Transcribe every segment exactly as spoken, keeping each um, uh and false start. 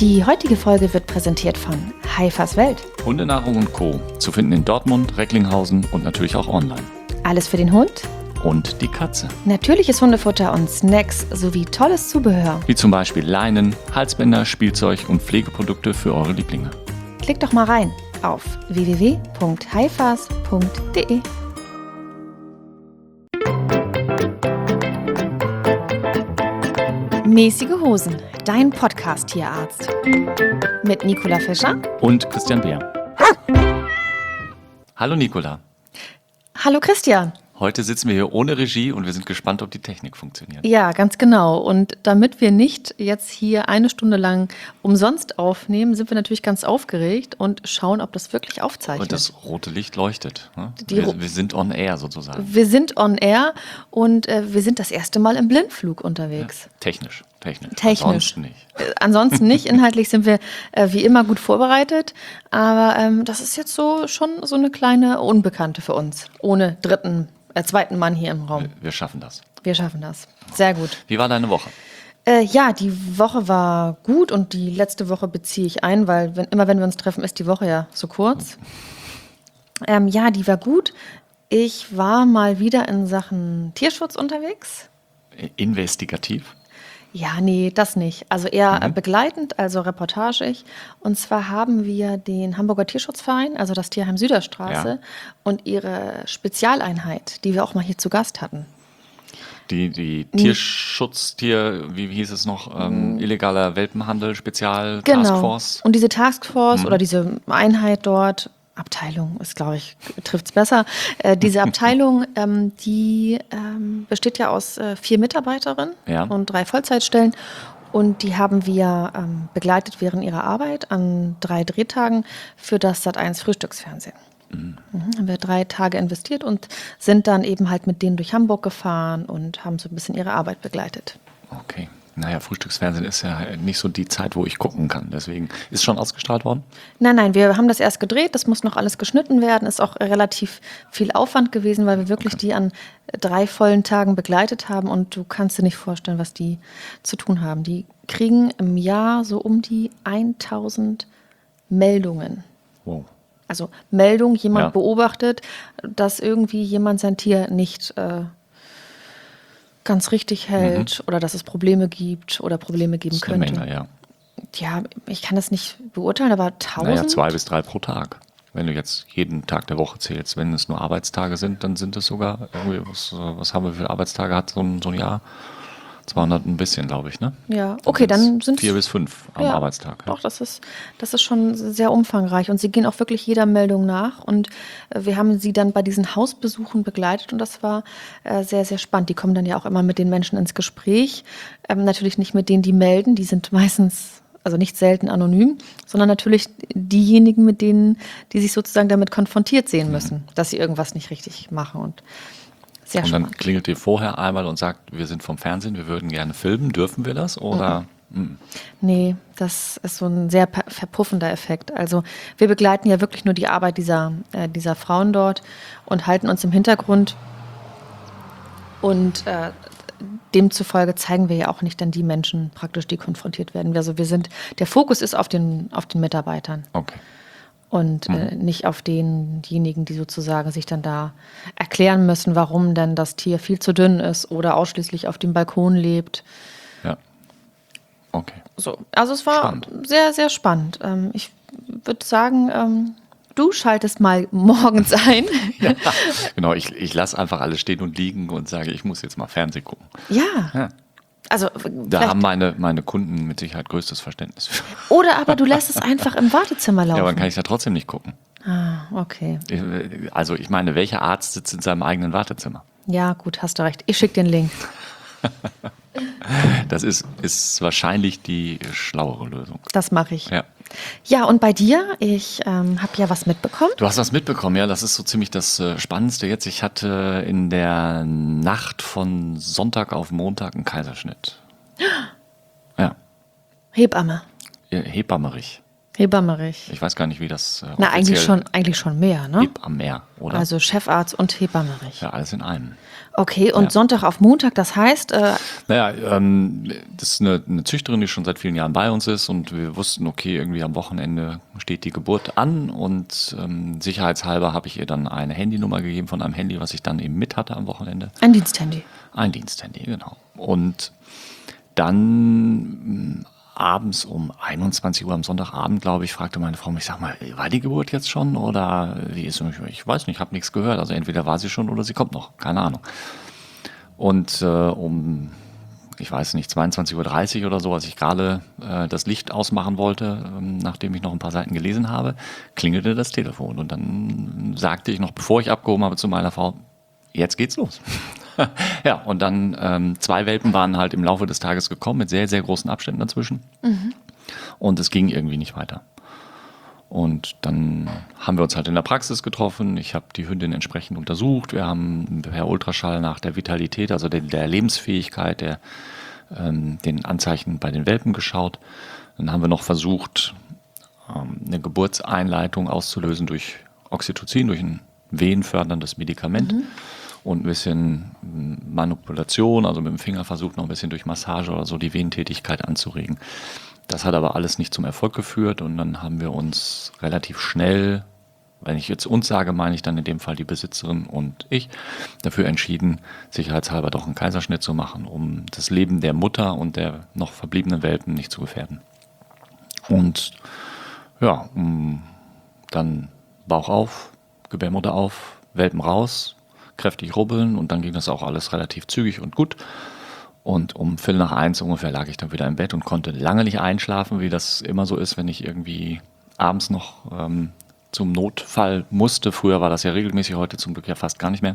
Die heutige Folge wird präsentiert von Haifas Welt. Hundenahrung und Co. Zu finden in Dortmund, Recklinghausen und natürlich auch online. Alles für den Hund, Und die Katze. natürliches Hundefutter und Snacks sowie tolles Zubehör. Wie zum Beispiel Leinen, Halsbänder, Spielzeug und Pflegeprodukte für eure Lieblinge. Klick doch mal rein auf w w w punkt haifas punkt d e. Mäßige Hosen, dein Podcast-Tierarzt. Mit Nicola Fischer. Und Christian Beer. Hallo Nicola. Hallo Christian. Heute sitzen wir hier ohne Regie und wir sind gespannt, ob die Technik funktioniert. Ja, ganz genau. Und damit wir nicht jetzt hier eine Stunde lang umsonst aufnehmen, sind wir natürlich ganz aufgeregt und schauen, ob das wirklich aufzeichnet. Und das rote Licht leuchtet. Ne? Die Ro- Wir, wir sind on air sozusagen. Wir sind on air und äh, wir sind das erste Mal im Blindflug unterwegs. Technisch, technisch. Technisch. Ansonsten nicht. Äh, ansonsten nicht. Inhaltlich sind wir äh, wie immer gut vorbereitet. Aber ähm, das ist jetzt so schon so eine kleine Unbekannte für uns. Ohne dritten, äh, zweiten Mann hier im Raum. Wir, wir schaffen das. Wir schaffen das. Sehr gut. Wie war deine Woche? Äh, ja, die Woche war gut und die letzte Woche beziehe ich ein, weil wenn, immer wenn wir uns treffen, ist die Woche ja so kurz. Ähm, ja, die war gut. Ich war mal wieder in Sachen Tierschutz unterwegs. Investigativ? Ja, nee, das nicht. Also eher äh, begleitend, also reportagig. Und zwar haben wir den Hamburger Tierschutzverein, also das Tierheim Süderstraße, Ja. und ihre Spezialeinheit, die wir auch mal hier zu Gast hatten. Die, die Tierschutztier, wie, wie hieß es noch, ähm, illegaler Welpenhandel, Spezial Taskforce. Und diese Taskforce oder diese Einheit dort, Abteilung ist, glaube ich, trifft es besser. Äh, diese Abteilung, ähm, die ähm, besteht ja aus äh, vier Mitarbeiterinnen Ja. und drei Vollzeitstellen. Und die haben wir ähm, begleitet während ihrer Arbeit an drei Drehtagen für das Sat eins Frühstücksfernsehen. Mhm. Haben wir drei Tage investiert und sind dann eben halt mit denen durch Hamburg gefahren und haben so ein bisschen ihre Arbeit begleitet. Okay. Naja, Frühstücksfernsehen ist ja nicht so die Zeit, wo ich gucken kann. Deswegen ist schon ausgestrahlt worden. Nein, nein, wir haben das erst gedreht, das muss noch alles geschnitten werden. Ist auch relativ viel Aufwand gewesen, weil wir wirklich Okay. die an drei vollen Tagen begleitet haben und du kannst dir nicht vorstellen, was die zu tun haben. Die kriegen im Jahr so um die tausend Meldungen. Wow. Also Meldung, jemand Ja. beobachtet, dass irgendwie jemand sein Tier nicht äh, ganz richtig hält oder dass es Probleme gibt oder Probleme geben Das ist eine könnte. Menge, ja. Ja, ich kann das nicht beurteilen, aber tausend? Naja, zwei bis drei pro Tag. Wenn du jetzt jeden Tag der Woche zählst. Wenn es nur Arbeitstage sind, dann sind es sogar irgendwie, was, was haben wir für Arbeitstage hat so ein, so ein Jahr? zweihundert ein bisschen, glaube ich, ne? Ja, okay, dann sind Vier bis fünf am ja, Arbeitstag. Ja. Doch, das ist, das ist schon sehr umfangreich und sie gehen auch wirklich jeder Meldung nach und äh, wir haben sie dann bei diesen Hausbesuchen begleitet und das war äh, sehr, sehr spannend. Die kommen dann ja auch immer mit den Menschen ins Gespräch, ähm, natürlich nicht mit denen, die melden, die sind meistens, also nicht selten anonym, sondern natürlich diejenigen, mit denen, die sich sozusagen damit konfrontiert sehen müssen, dass sie irgendwas nicht richtig machen und sehr Und dann spannend. klingelt ihr vorher einmal und sagt, wir sind vom Fernsehen, wir würden gerne filmen. Dürfen wir das? Oder? Mhm. Nee, das ist so ein sehr per- verpuffender Effekt. Also wir begleiten ja wirklich nur die Arbeit dieser, äh, dieser Frauen dort und halten uns im Hintergrund. Und äh, demzufolge zeigen wir ja auch nicht dann die Menschen praktisch, die konfrontiert werden. Also wir sind, der Fokus ist auf den, auf den Mitarbeitern Okay. und äh, nicht auf denjenigen, die sozusagen sich dann da erklären müssen, warum denn das Tier viel zu dünn ist oder ausschließlich auf dem Balkon lebt. Ja. Okay. So, also es war Spannend. sehr, sehr spannend. Ähm, ich würde sagen, ähm, du schaltest mal morgens ein. Ja, genau, ich, ich lasse einfach alles stehen und liegen und sage, ich muss jetzt mal Fernsehen gucken. Ja. Ja. Also Da vielleicht- haben meine, meine Kunden mit Sicherheit größtes Verständnis für. oder aber du lässt es einfach im Wartezimmer laufen. Ja, aber dann kann ich ja trotzdem nicht gucken. ah, okay. Ich- Also ich meine, welcher Arzt sitzt in seinem eigenen Wartezimmer? Ja, gut, hast du recht. Ich schicke den Link. Das ist, ist wahrscheinlich die schlauere Lösung. Das mache ich. Ja. Ja, und bei dir? Ich ähm, habe ja was mitbekommen. Du hast was mitbekommen, ja, das ist so ziemlich das äh, Spannendste jetzt. Ich hatte in der Nacht von Sonntag auf Montag einen Kaiserschnitt. Ja, Hebamme. hebammerig. Hebammerich. Ich weiß gar nicht, wie das äh, Na, eigentlich offiziell schon, eigentlich schon mehr, ne? Heb am Meer, oder? Also Chefarzt und Hebammerich. ja, alles in einem. Okay, und Ja. Sonntag auf Montag, das heißt, äh, Naja, ähm, das ist eine, eine Züchterin, die schon seit vielen Jahren bei uns ist und wir wussten, okay, irgendwie am Wochenende steht die Geburt an und ähm, sicherheitshalber habe ich ihr dann eine Handynummer gegeben von einem Handy, was ich dann eben mit hatte am Wochenende. ein Diensthandy. Ein Diensthandy, genau. Und dann mh, abends um einundzwanzig Uhr am Sonntagabend, glaube ich, fragte meine Frau mich, sag mal, war die Geburt jetzt schon oder wie ist es? Ich weiß nicht, ich habe nichts gehört. Also entweder war sie schon oder sie kommt noch, keine Ahnung. Und äh, um, ich weiß nicht, zweiundzwanzig Uhr dreißig oder so, als ich gerade äh, das Licht ausmachen wollte, ähm, nachdem ich noch ein paar Seiten gelesen habe, klingelte das Telefon. Und dann sagte ich noch, bevor ich abgehoben habe, zu meiner Frau, jetzt geht's los. ja, und dann ähm, zwei Welpen waren halt im Laufe des Tages gekommen, mit sehr, sehr großen Abständen dazwischen. Mhm. Und es ging irgendwie nicht weiter. Und dann haben wir uns halt in der Praxis getroffen. Ich habe die Hündin entsprechend untersucht. Wir haben per Ultraschall nach der Vitalität, also der, der Lebensfähigkeit, der, ähm, den Anzeichen bei den Welpen geschaut. Dann haben wir noch versucht, ähm, eine Geburtseinleitung auszulösen durch Oxytocin, durch ein wehenförderndes Medikament. Mhm. Und ein bisschen Manipulation, also mit dem Finger versucht, noch ein bisschen durch Massage oder so die Wehentätigkeit anzuregen. Das hat aber alles nicht zum Erfolg geführt und dann haben wir uns relativ schnell, wenn ich jetzt uns sage, meine ich dann in dem Fall die Besitzerin und ich, dafür entschieden, sicherheitshalber doch einen Kaiserschnitt zu machen, um das Leben der Mutter und der noch verbliebenen Welpen nicht zu gefährden. Und ja, dann Bauch auf, Gebärmutter auf, Welpen raus, kräftig rubbeln und dann ging das auch alles relativ zügig und gut. Und um Viertel nach eins ungefähr lag ich dann wieder im Bett und konnte lange nicht einschlafen, wie das immer so ist, wenn ich irgendwie abends noch ähm, zum Notfall musste. Früher war das ja regelmäßig, heute zum Glück ja fast gar nicht mehr.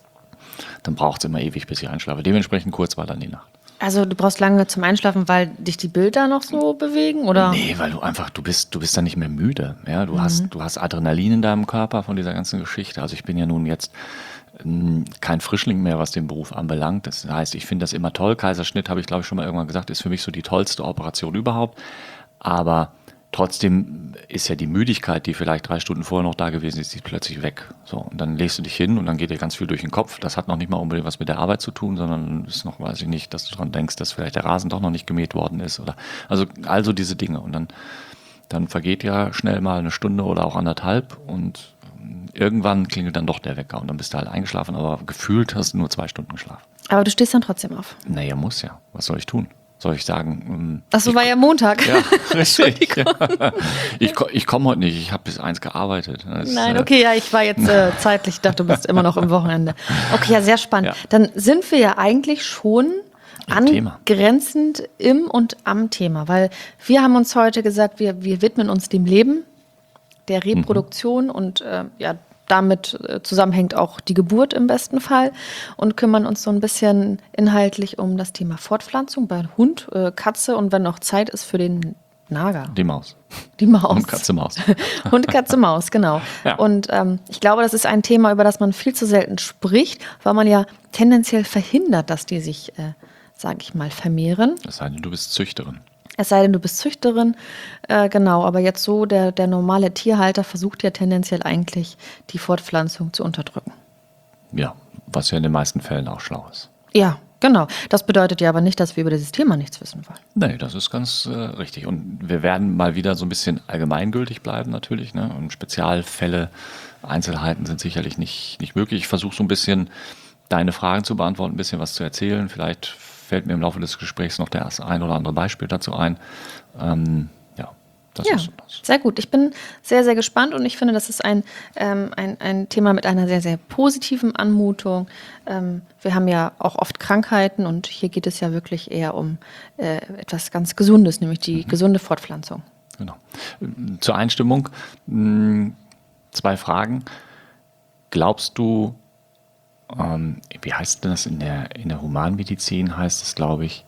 Dann braucht es immer ewig, bis ich einschlafe. Dementsprechend kurz war dann die Nacht. Also du brauchst lange zum Einschlafen, weil dich die Bilder noch so bewegen, oder? Nee, weil du einfach, du bist, du bist dann nicht mehr müde. Ja, du mhm. hast, du hast Adrenalin in deinem Körper von dieser ganzen Geschichte. Also ich bin ja nun jetzt kein Frischling mehr, was den Beruf anbelangt. Das heißt, ich finde das immer toll. Kaiserschnitt, habe ich glaube ich schon mal irgendwann gesagt, ist für mich so die tollste Operation überhaupt. Aber trotzdem ist ja die Müdigkeit, die vielleicht drei Stunden vorher noch da gewesen ist, die ist plötzlich weg. So, und dann legst du dich hin und dann geht dir ganz viel durch den Kopf. Das hat noch nicht mal unbedingt was mit der Arbeit zu tun, sondern ist noch, weiß ich nicht, dass du daran denkst, dass vielleicht der Rasen doch noch nicht gemäht worden ist. Oder also, also diese Dinge. Und dann, dann vergeht ja schnell mal eine Stunde oder auch anderthalb und irgendwann klingelt dann doch der Wecker und dann bist du halt eingeschlafen, aber gefühlt hast du nur zwei Stunden geschlafen. Aber du stehst dann trotzdem auf. Naja, muss ja. Was soll ich tun? Soll ich sagen? Ach so, ich, war ja Montag. Ja, richtig. ich ich komme heute nicht, ich habe bis eins gearbeitet. Das, Nein, okay, ja, ich war jetzt äh, zeitlich, ich dachte, du bist immer noch im Wochenende. Okay, ja, sehr spannend. Ja. Dann sind wir ja eigentlich schon angrenzend Thema. im und am Thema, weil wir haben uns heute gesagt, wir, wir widmen uns dem Leben, der Reproduktion mhm. und äh, ja, damit äh, zusammenhängt auch die Geburt im besten Fall und kümmern uns so ein bisschen inhaltlich um das Thema Fortpflanzung bei Hund, äh, Katze und wenn noch Zeit ist für den Nager. Die Maus. Die Maus. Hund, Katze, Maus. Hund, Katze, Maus, genau. Ja. Und ähm, ich glaube, das ist ein Thema, über das man viel zu selten spricht, weil man ja tendenziell verhindert, dass die sich, äh, sage ich mal, vermehren. Das heißt, du bist Züchterin. Es sei denn, du bist Züchterin, äh, genau, aber jetzt so, der, der normale Tierhalter versucht ja tendenziell eigentlich, die Fortpflanzung zu unterdrücken. Ja, was ja in den meisten Fällen auch schlau ist. Ja, genau. Das bedeutet ja aber nicht, dass wir über dieses Thema nichts wissen wollen. Nee, das ist ganz äh, richtig. Und wir werden mal wieder so ein bisschen allgemeingültig bleiben natürlich. Ne? Und Spezialfälle, Einzelheiten sind sicherlich nicht, nicht möglich. Ich versuche so ein bisschen deine Fragen zu beantworten, ein bisschen was zu erzählen. Vielleicht fällt mir im Laufe des Gesprächs noch das ein oder andere Beispiel dazu ein. Ähm, ja, das ja, ist das. Sehr gut. Ich bin sehr, sehr gespannt und ich finde, das ist ein, ähm, ein, ein Thema mit einer sehr, sehr positiven Anmutung. Ähm, wir haben ja auch oft Krankheiten und hier geht es ja wirklich eher um äh, etwas ganz Gesundes, nämlich die mhm. gesunde Fortpflanzung. Genau. Zur Einstimmung mh, zwei Fragen. Glaubst du, Ähm, wie heißt denn das in der, in der Humanmedizin, heißt es, glaube ich,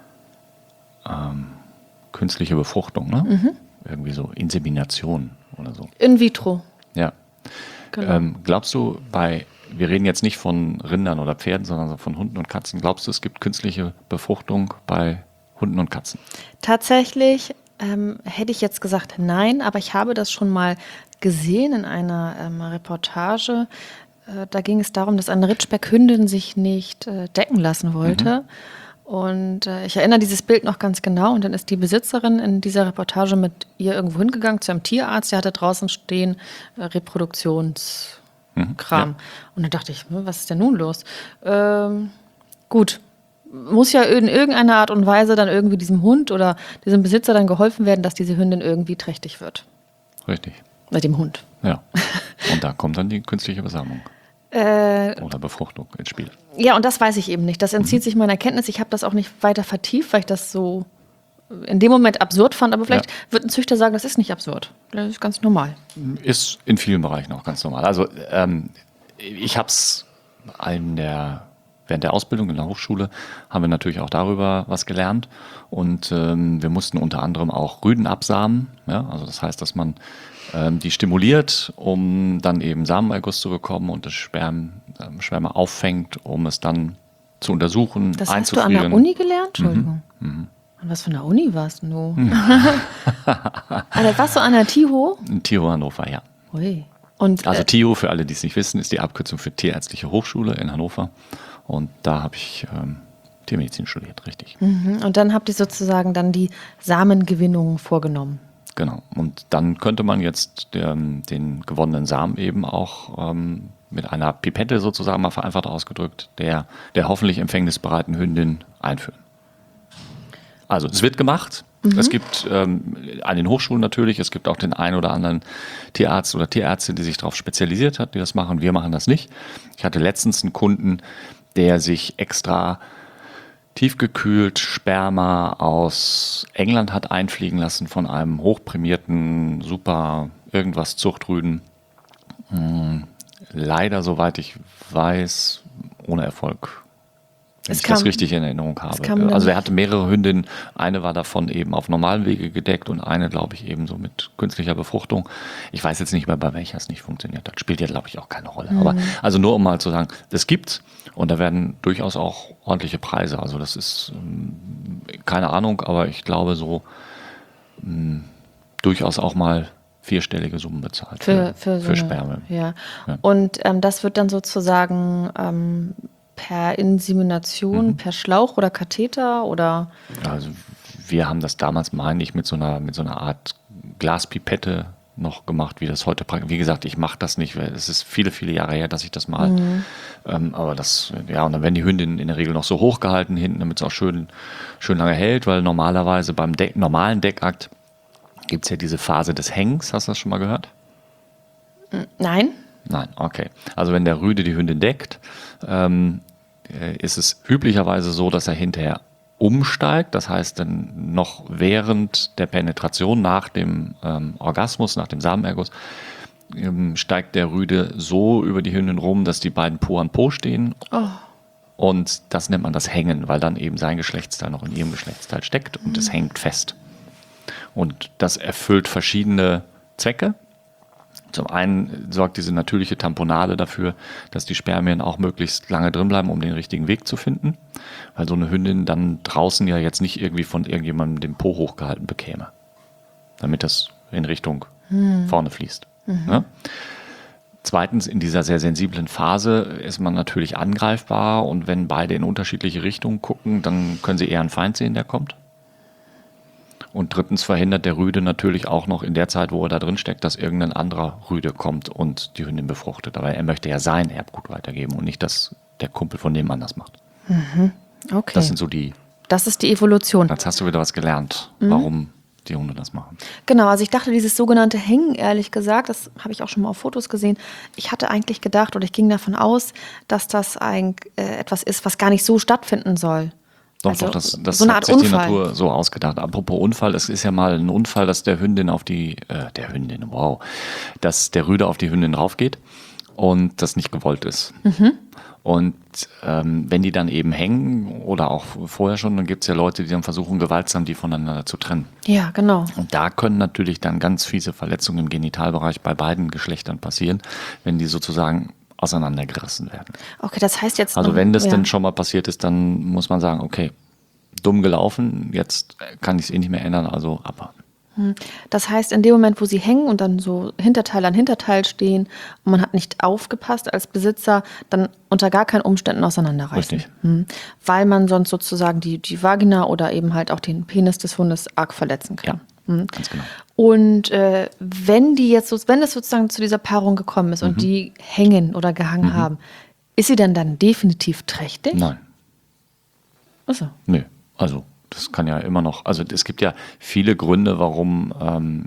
ähm, künstliche Befruchtung, ne? Mhm. Irgendwie so Insemination oder so. In vitro. Ja. Genau. Ähm, glaubst du, bei, wir reden jetzt nicht von Rindern oder Pferden, sondern von Hunden und Katzen, glaubst du, es gibt künstliche Befruchtung bei Hunden und Katzen? Tatsächlich Ähm, hätte ich jetzt gesagt nein, aber ich habe das schon mal gesehen in einer ähm, Reportage. Äh, da ging es darum, dass eine Ritschbeck-Hündin sich nicht äh, decken lassen wollte. Und äh, ich erinnere dieses Bild noch ganz genau. Und dann ist die Besitzerin in dieser Reportage mit ihr irgendwo hingegangen zu einem Tierarzt. Der hatte draußen stehen äh, Reproduktionskram. ja. Und dann dachte ich, hm, was ist denn nun los? Ähm, gut, muss ja in irgendeiner Art und Weise dann irgendwie diesem Hund oder diesem Besitzer dann geholfen werden, dass diese Hündin irgendwie trächtig wird. Richtig. Mit dem Hund. Ja. Und da kommt dann die künstliche Besamung Äh, oder Befruchtung ins Spiel. ja, und das weiß ich eben nicht. Das entzieht sich meiner Kenntnis. Ich habe das auch nicht weiter vertieft, weil ich das so in dem Moment absurd fand. Aber vielleicht Ja. wird ein Züchter sagen, das ist nicht absurd. Das ist ganz normal. Ist in vielen Bereichen auch ganz normal. Also ähm, ich habe es in der während der Ausbildung in der Hochschule haben wir natürlich auch darüber was gelernt und ähm, wir mussten unter anderem auch Rüden absamen. Ja? Also das heißt, dass man ähm, die stimuliert, um dann eben Samenerguss zu bekommen und das Sperm, ähm, Sperma auffängt, um es dann zu untersuchen, Das hast du einzufrieren. an der Uni gelernt? Entschuldigung. An was für einer Uni warst du? Also, warst du an der TIHO? In TIHO Hannover, ja. Ui. Und, Also äh, TIHO, für alle, die es nicht wissen, ist die Abkürzung für Tierärztliche Hochschule in Hannover. Und da habe ich ähm, Tiermedizin studiert, richtig. und dann habt ihr sozusagen dann die Samengewinnung vorgenommen. Genau. Und dann könnte man jetzt den, den gewonnenen Samen eben auch ähm, mit einer Pipette sozusagen mal vereinfacht ausgedrückt, der, der hoffentlich empfängnisbereiten Hündin einführen. Also es wird gemacht. Es gibt ähm, an den Hochschulen natürlich, es gibt auch den einen oder anderen Tierarzt oder Tierärztin, die sich darauf spezialisiert hat, die das machen. Wir machen das nicht. Ich hatte letztens einen Kunden, der sich extra tiefgekühlt Sperma aus England hat einfliegen lassen von einem hochprämierten, super irgendwas Zuchtrüden. Hm, leider, soweit ich weiß, ohne Erfolg. Wenn Es ich das kam- richtig in Erinnerung es habe. kam dann- Also er hatte mehrere Hündinnen. Eine war davon eben auf normalen Wege gedeckt und eine, glaube ich, eben so mit künstlicher Befruchtung. Ich weiß jetzt nicht mehr, bei welcher es nicht funktioniert hat. Spielt ja, glaube ich, auch keine Rolle. Aber also nur um mal zu sagen, das gibt's und da werden durchaus auch ordentliche Preise. Also das ist ähm, keine Ahnung, aber ich glaube so mh, durchaus auch mal vierstellige Summen bezahlt Für, für, so für eine- Sperme. Ja. Ja. Und ähm, das wird dann sozusagen ähm, per Insemination, per Schlauch oder Katheter oder Also wir haben das damals, meine ich, mit so einer, mit so einer Art Glaspipette noch gemacht, wie das heute praktisch. Wie gesagt, ich mache das nicht, weil es ist viele, viele Jahre her, dass ich das mal. Ähm, aber das, ja, und dann werden die Hündinnen in der Regel noch so hochgehalten hinten, damit es auch schön, schön lange hält, weil normalerweise beim Deck, normalen Deckakt gibt es ja diese Phase des Hängens. Hast du das schon mal gehört? nein? Nein, okay. Also wenn der Rüde die Hündin deckt, ähm, äh, ist es üblicherweise so, dass er hinterher umsteigt. Das heißt, dann noch während der Penetration nach dem ähm, Orgasmus, nach dem Samenerguss, ähm, steigt der Rüde so über die Hündin rum, dass die beiden Po an Po stehen. Und das nennt man das Hängen, weil dann eben sein Geschlechtsteil noch in ihrem Geschlechtsteil steckt und es hängt fest. Und das erfüllt verschiedene Zwecke. Zum einen sorgt diese natürliche Tamponade dafür, dass die Spermien auch möglichst lange drin bleiben, um den richtigen Weg zu finden. Weil so eine Hündin dann draußen ja jetzt nicht irgendwie von irgendjemandem den Po hochgehalten bekäme. Damit das in Richtung vorne fließt. Ja? Zweitens, in dieser sehr sensiblen Phase ist man natürlich angreifbar und wenn beide in unterschiedliche Richtungen gucken, dann können sie eher einen Feind sehen, der kommt. Und drittens verhindert der Rüde natürlich auch noch in der Zeit, wo er da drin steckt, dass irgendein anderer Rüde kommt und die Hündin befruchtet. Aber er möchte ja sein Erbgut weitergeben und nicht, dass der Kumpel von nebenan das macht. Okay. Das sind so die, Das ist die Evolution. jetzt hast du wieder was gelernt, warum die Hunde das machen. Genau, also ich dachte, dieses sogenannte Hängen, ehrlich gesagt, das habe ich auch schon mal auf Fotos gesehen. Ich hatte eigentlich gedacht oder ich ging davon aus, dass das ein, äh, etwas ist, was gar nicht so stattfinden soll. Doch, Also doch, das, das so eine hat Art sich die Unfall. Natur so ausgedacht. Apropos Unfall, es ist ja mal ein Unfall, dass der Hündin auf die, äh, der Hündin, wow, dass der Rüde auf die Hündin raufgeht und das nicht gewollt ist. Und ähm, wenn die dann eben hängen oder auch vorher schon, dann gibt es ja Leute, die dann versuchen, gewaltsam die voneinander zu trennen. Ja, genau. Und da können natürlich dann ganz fiese Verletzungen im Genitalbereich bei beiden Geschlechtern passieren, wenn die sozusagen auseinandergerissen werden. Okay, das heißt jetzt. Also noch- wenn das ja. dann schon mal passiert ist, dann muss man sagen, okay, dumm gelaufen, jetzt kann ich es eh nicht mehr ändern, also abwarten. Das heißt, in dem Moment, wo sie hängen und dann so Hinterteil an Hinterteil stehen und man hat nicht aufgepasst als Besitzer, dann unter gar keinen Umständen auseinanderreißen. Richtig. Hm. Weil man sonst sozusagen die, die Vagina oder eben halt auch den Penis des Hundes arg verletzen kann. Ja, Hm. ganz genau. Und äh, wenn die jetzt, so, wenn es sozusagen zu dieser Paarung gekommen ist Mhm. und die hängen oder gehangen Mhm. haben, ist sie dann dann definitiv trächtig? Nein. Achso. Nö, also das kann ja immer noch, also es gibt ja viele Gründe, warum ähm,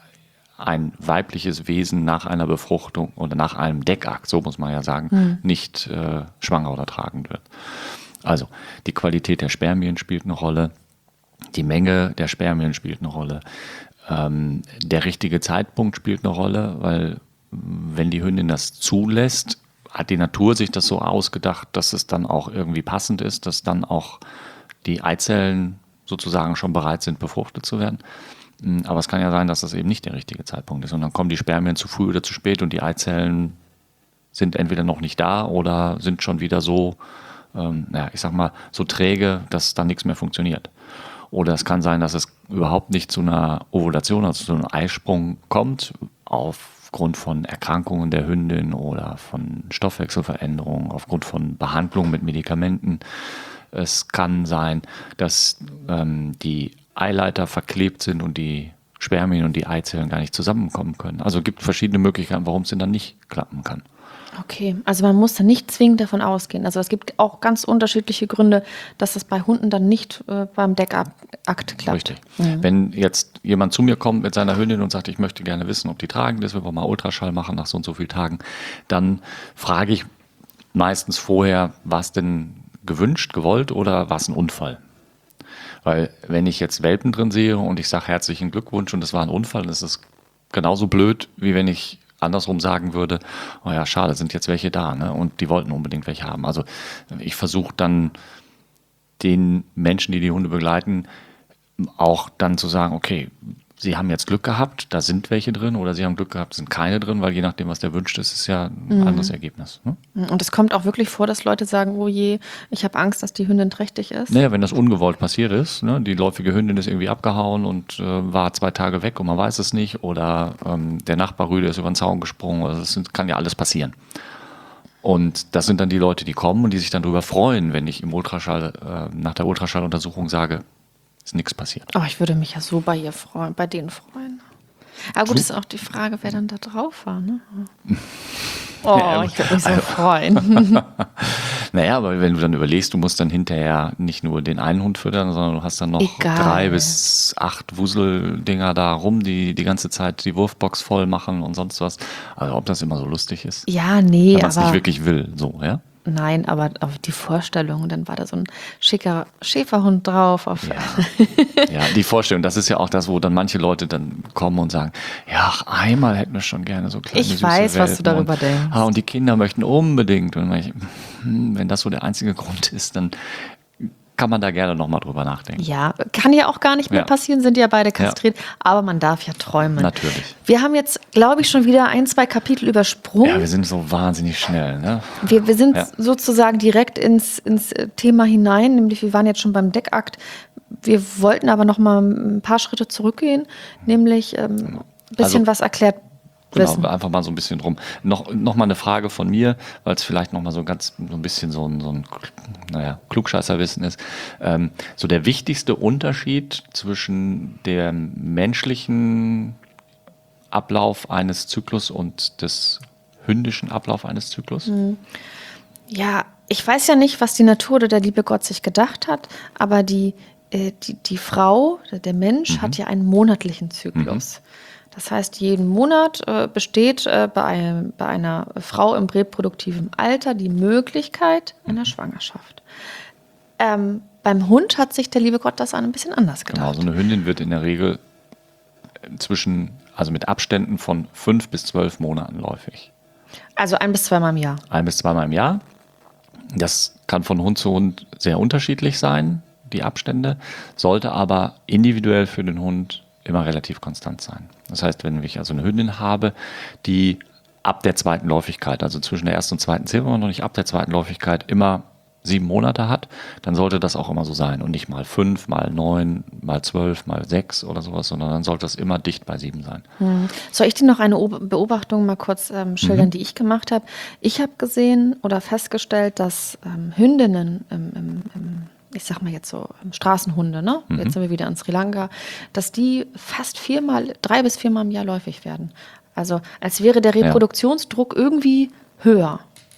ein weibliches Wesen nach einer Befruchtung oder nach einem Deckakt, so muss man ja sagen, Hm. nicht äh, schwanger oder tragend wird. Also die Qualität der Spermien spielt eine Rolle, die Menge der Spermien spielt eine Rolle, ähm, der richtige Zeitpunkt spielt eine Rolle, weil mh, wenn die Hündin das zulässt, hat die Natur sich das so ausgedacht, dass es dann auch irgendwie passend ist, dass dann auch die Eizellen sozusagen schon bereit sind, befruchtet zu werden. Mm, Aber es kann ja sein, dass das eben nicht der richtige Zeitpunkt ist. Und dann kommen die Spermien zu früh oder zu spät und die Eizellen sind entweder noch nicht da oder sind schon wieder so, ähm, naja, ich sag mal, so träge, dass dann nichts mehr funktioniert. Oder es kann sein, dass es überhaupt nicht zu einer Ovulation, also zu einem Eisprung kommt, aufgrund von Erkrankungen der Hündin oder von Stoffwechselveränderungen, aufgrund von Behandlungen mit Medikamenten. Es kann sein, dass ähm, die Eileiter verklebt sind und die Spermien und die Eizellen gar nicht zusammenkommen können. Also es gibt verschiedene Möglichkeiten, warum es denn dann nicht klappen kann. Okay, also man muss da nicht zwingend davon ausgehen. Also es gibt auch ganz unterschiedliche Gründe, dass das bei Hunden dann nicht äh, beim Deckakt klappt. Richtig. Wenn jetzt jemand zu mir kommt mit seiner Hündin und sagt, ich möchte gerne wissen, ob die tragend ist, wir wollen mal Ultraschall machen nach so und so vielen Tagen, dann frage ich meistens vorher, war es denn gewünscht, gewollt oder war es ein Unfall? Weil wenn ich jetzt Welpen drin sehe und ich sage herzlichen Glückwunsch und es war ein Unfall, dann ist es genauso blöd, wie wenn ich andersrum sagen würde, oh ja, schade, sind jetzt welche da, ne? Und die wollten unbedingt welche haben. Also ich versuche dann den Menschen, die die Hunde begleiten, auch dann zu sagen, okay, sie haben jetzt Glück gehabt, da sind welche drin, oder sie haben Glück gehabt, sind keine drin, weil je nachdem, was der wünscht, ist es ja ein anderes Ergebnis. Ne? Und es kommt auch wirklich vor, dass Leute sagen, oh je, ich habe Angst, dass die Hündin trächtig ist. Naja, wenn das ungewollt passiert ist, ne, die läufige Hündin ist irgendwie abgehauen und äh, war zwei Tage weg und man weiß es nicht, oder ähm, der Nachbarrüde ist über den Zaun gesprungen, also das sind, kann ja alles passieren. Und das sind dann die Leute, die kommen und die sich dann darüber freuen, wenn ich im Ultraschall, äh, nach der Ultraschalluntersuchung sage, ist nichts passiert. Aber ich würde mich ja so bei ihr freuen, bei denen freuen. Aber gut, ist auch die Frage, wer dann da drauf war, ne? Oh, Ja, ich würde mich so freuen. Naja, aber wenn du dann überlegst, du musst dann hinterher nicht nur den einen Hund füttern, sondern du hast dann noch Egal. drei bis acht Wuseldinger da rum, die die ganze Zeit die Wurfbox voll machen und sonst was. Also ob das immer so lustig ist, Ja, nee, wenn man es nicht aber wirklich will, so, ja? nein, aber auf die Vorstellung, dann war da so ein schicker Schäferhund drauf. Auf Ja. Ja, die Vorstellung, das ist ja auch das, wo dann manche Leute dann kommen und sagen, ja, ach, einmal hätten wir schon gerne so kleine Ich süße weiß, was du Welpen darüber und, denkst. Ah, und die Kinder möchten unbedingt. Und ich, hm, wenn das so der einzige Grund ist, dann kann man da gerne nochmal drüber nachdenken. Ja, kann ja auch gar nicht mehr Ja. passieren, sind ja beide kastriert, aber man darf ja träumen. Natürlich. Wir haben jetzt, glaube ich, schon wieder ein, zwei Kapitel übersprungen. Ja, wir sind so wahnsinnig schnell, ne? Wir, wir sind Ja. sozusagen direkt ins, ins äh, Thema hinein, nämlich wir waren jetzt schon beim Deckakt. Wir wollten aber noch mal ein paar Schritte zurückgehen, nämlich ähm, ein bisschen Also- was erklärt wissen. Genau, einfach mal so ein bisschen drum. Noch, noch mal eine Frage von mir, weil es vielleicht noch mal so ganz so ein bisschen so ein, so ein naja, Klugscheißerwissen ist. Ähm, so der wichtigste Unterschied zwischen dem menschlichen Ablauf eines Zyklus und des hündischen Ablauf eines Zyklus? Ja, ich weiß ja nicht, was die Natur oder der liebe Gott sich gedacht hat, aber die, äh, die, die Frau, der- der Mensch, hat ja einen monatlichen Zyklus. Das heißt, jeden Monat äh, besteht äh, bei, einem, bei einer Frau im reproduktiven Alter die Möglichkeit einer Schwangerschaft. Ähm, beim Hund hat sich der liebe Gott das ein bisschen anders Genau, gedacht. so eine Hündin wird in der Regel zwischen, also mit Abständen von fünf bis zwölf Monaten läufig. Also ein bis zweimal im Jahr. Ein bis zweimal im Jahr. Das kann von Hund zu Hund sehr unterschiedlich sein, die Abstände, sollte aber individuell für den Hund immer relativ konstant sein. Das heißt, wenn ich also eine Hündin habe, die ab der zweiten Läufigkeit, also zwischen der ersten und zweiten Zählung noch nicht ab der zweiten Läufigkeit immer sieben Monate hat, dann sollte das auch immer so sein und nicht mal fünf, mal neun, mal zwölf, mal sechs oder sowas, sondern dann sollte das immer dicht bei sieben sein. Hm. Soll ich dir noch eine Beobachtung mal kurz ähm, schildern, mhm. die ich gemacht habe? Ich habe gesehen oder festgestellt, dass ähm, Hündinnen im, im, im ich sag mal jetzt so Straßenhunde, ne? Mhm. Jetzt sind wir wieder in Sri Lanka, dass die fast viermal, drei bis viermal im Jahr läufig werden. Also als wäre der Reproduktionsdruck ja. irgendwie höher.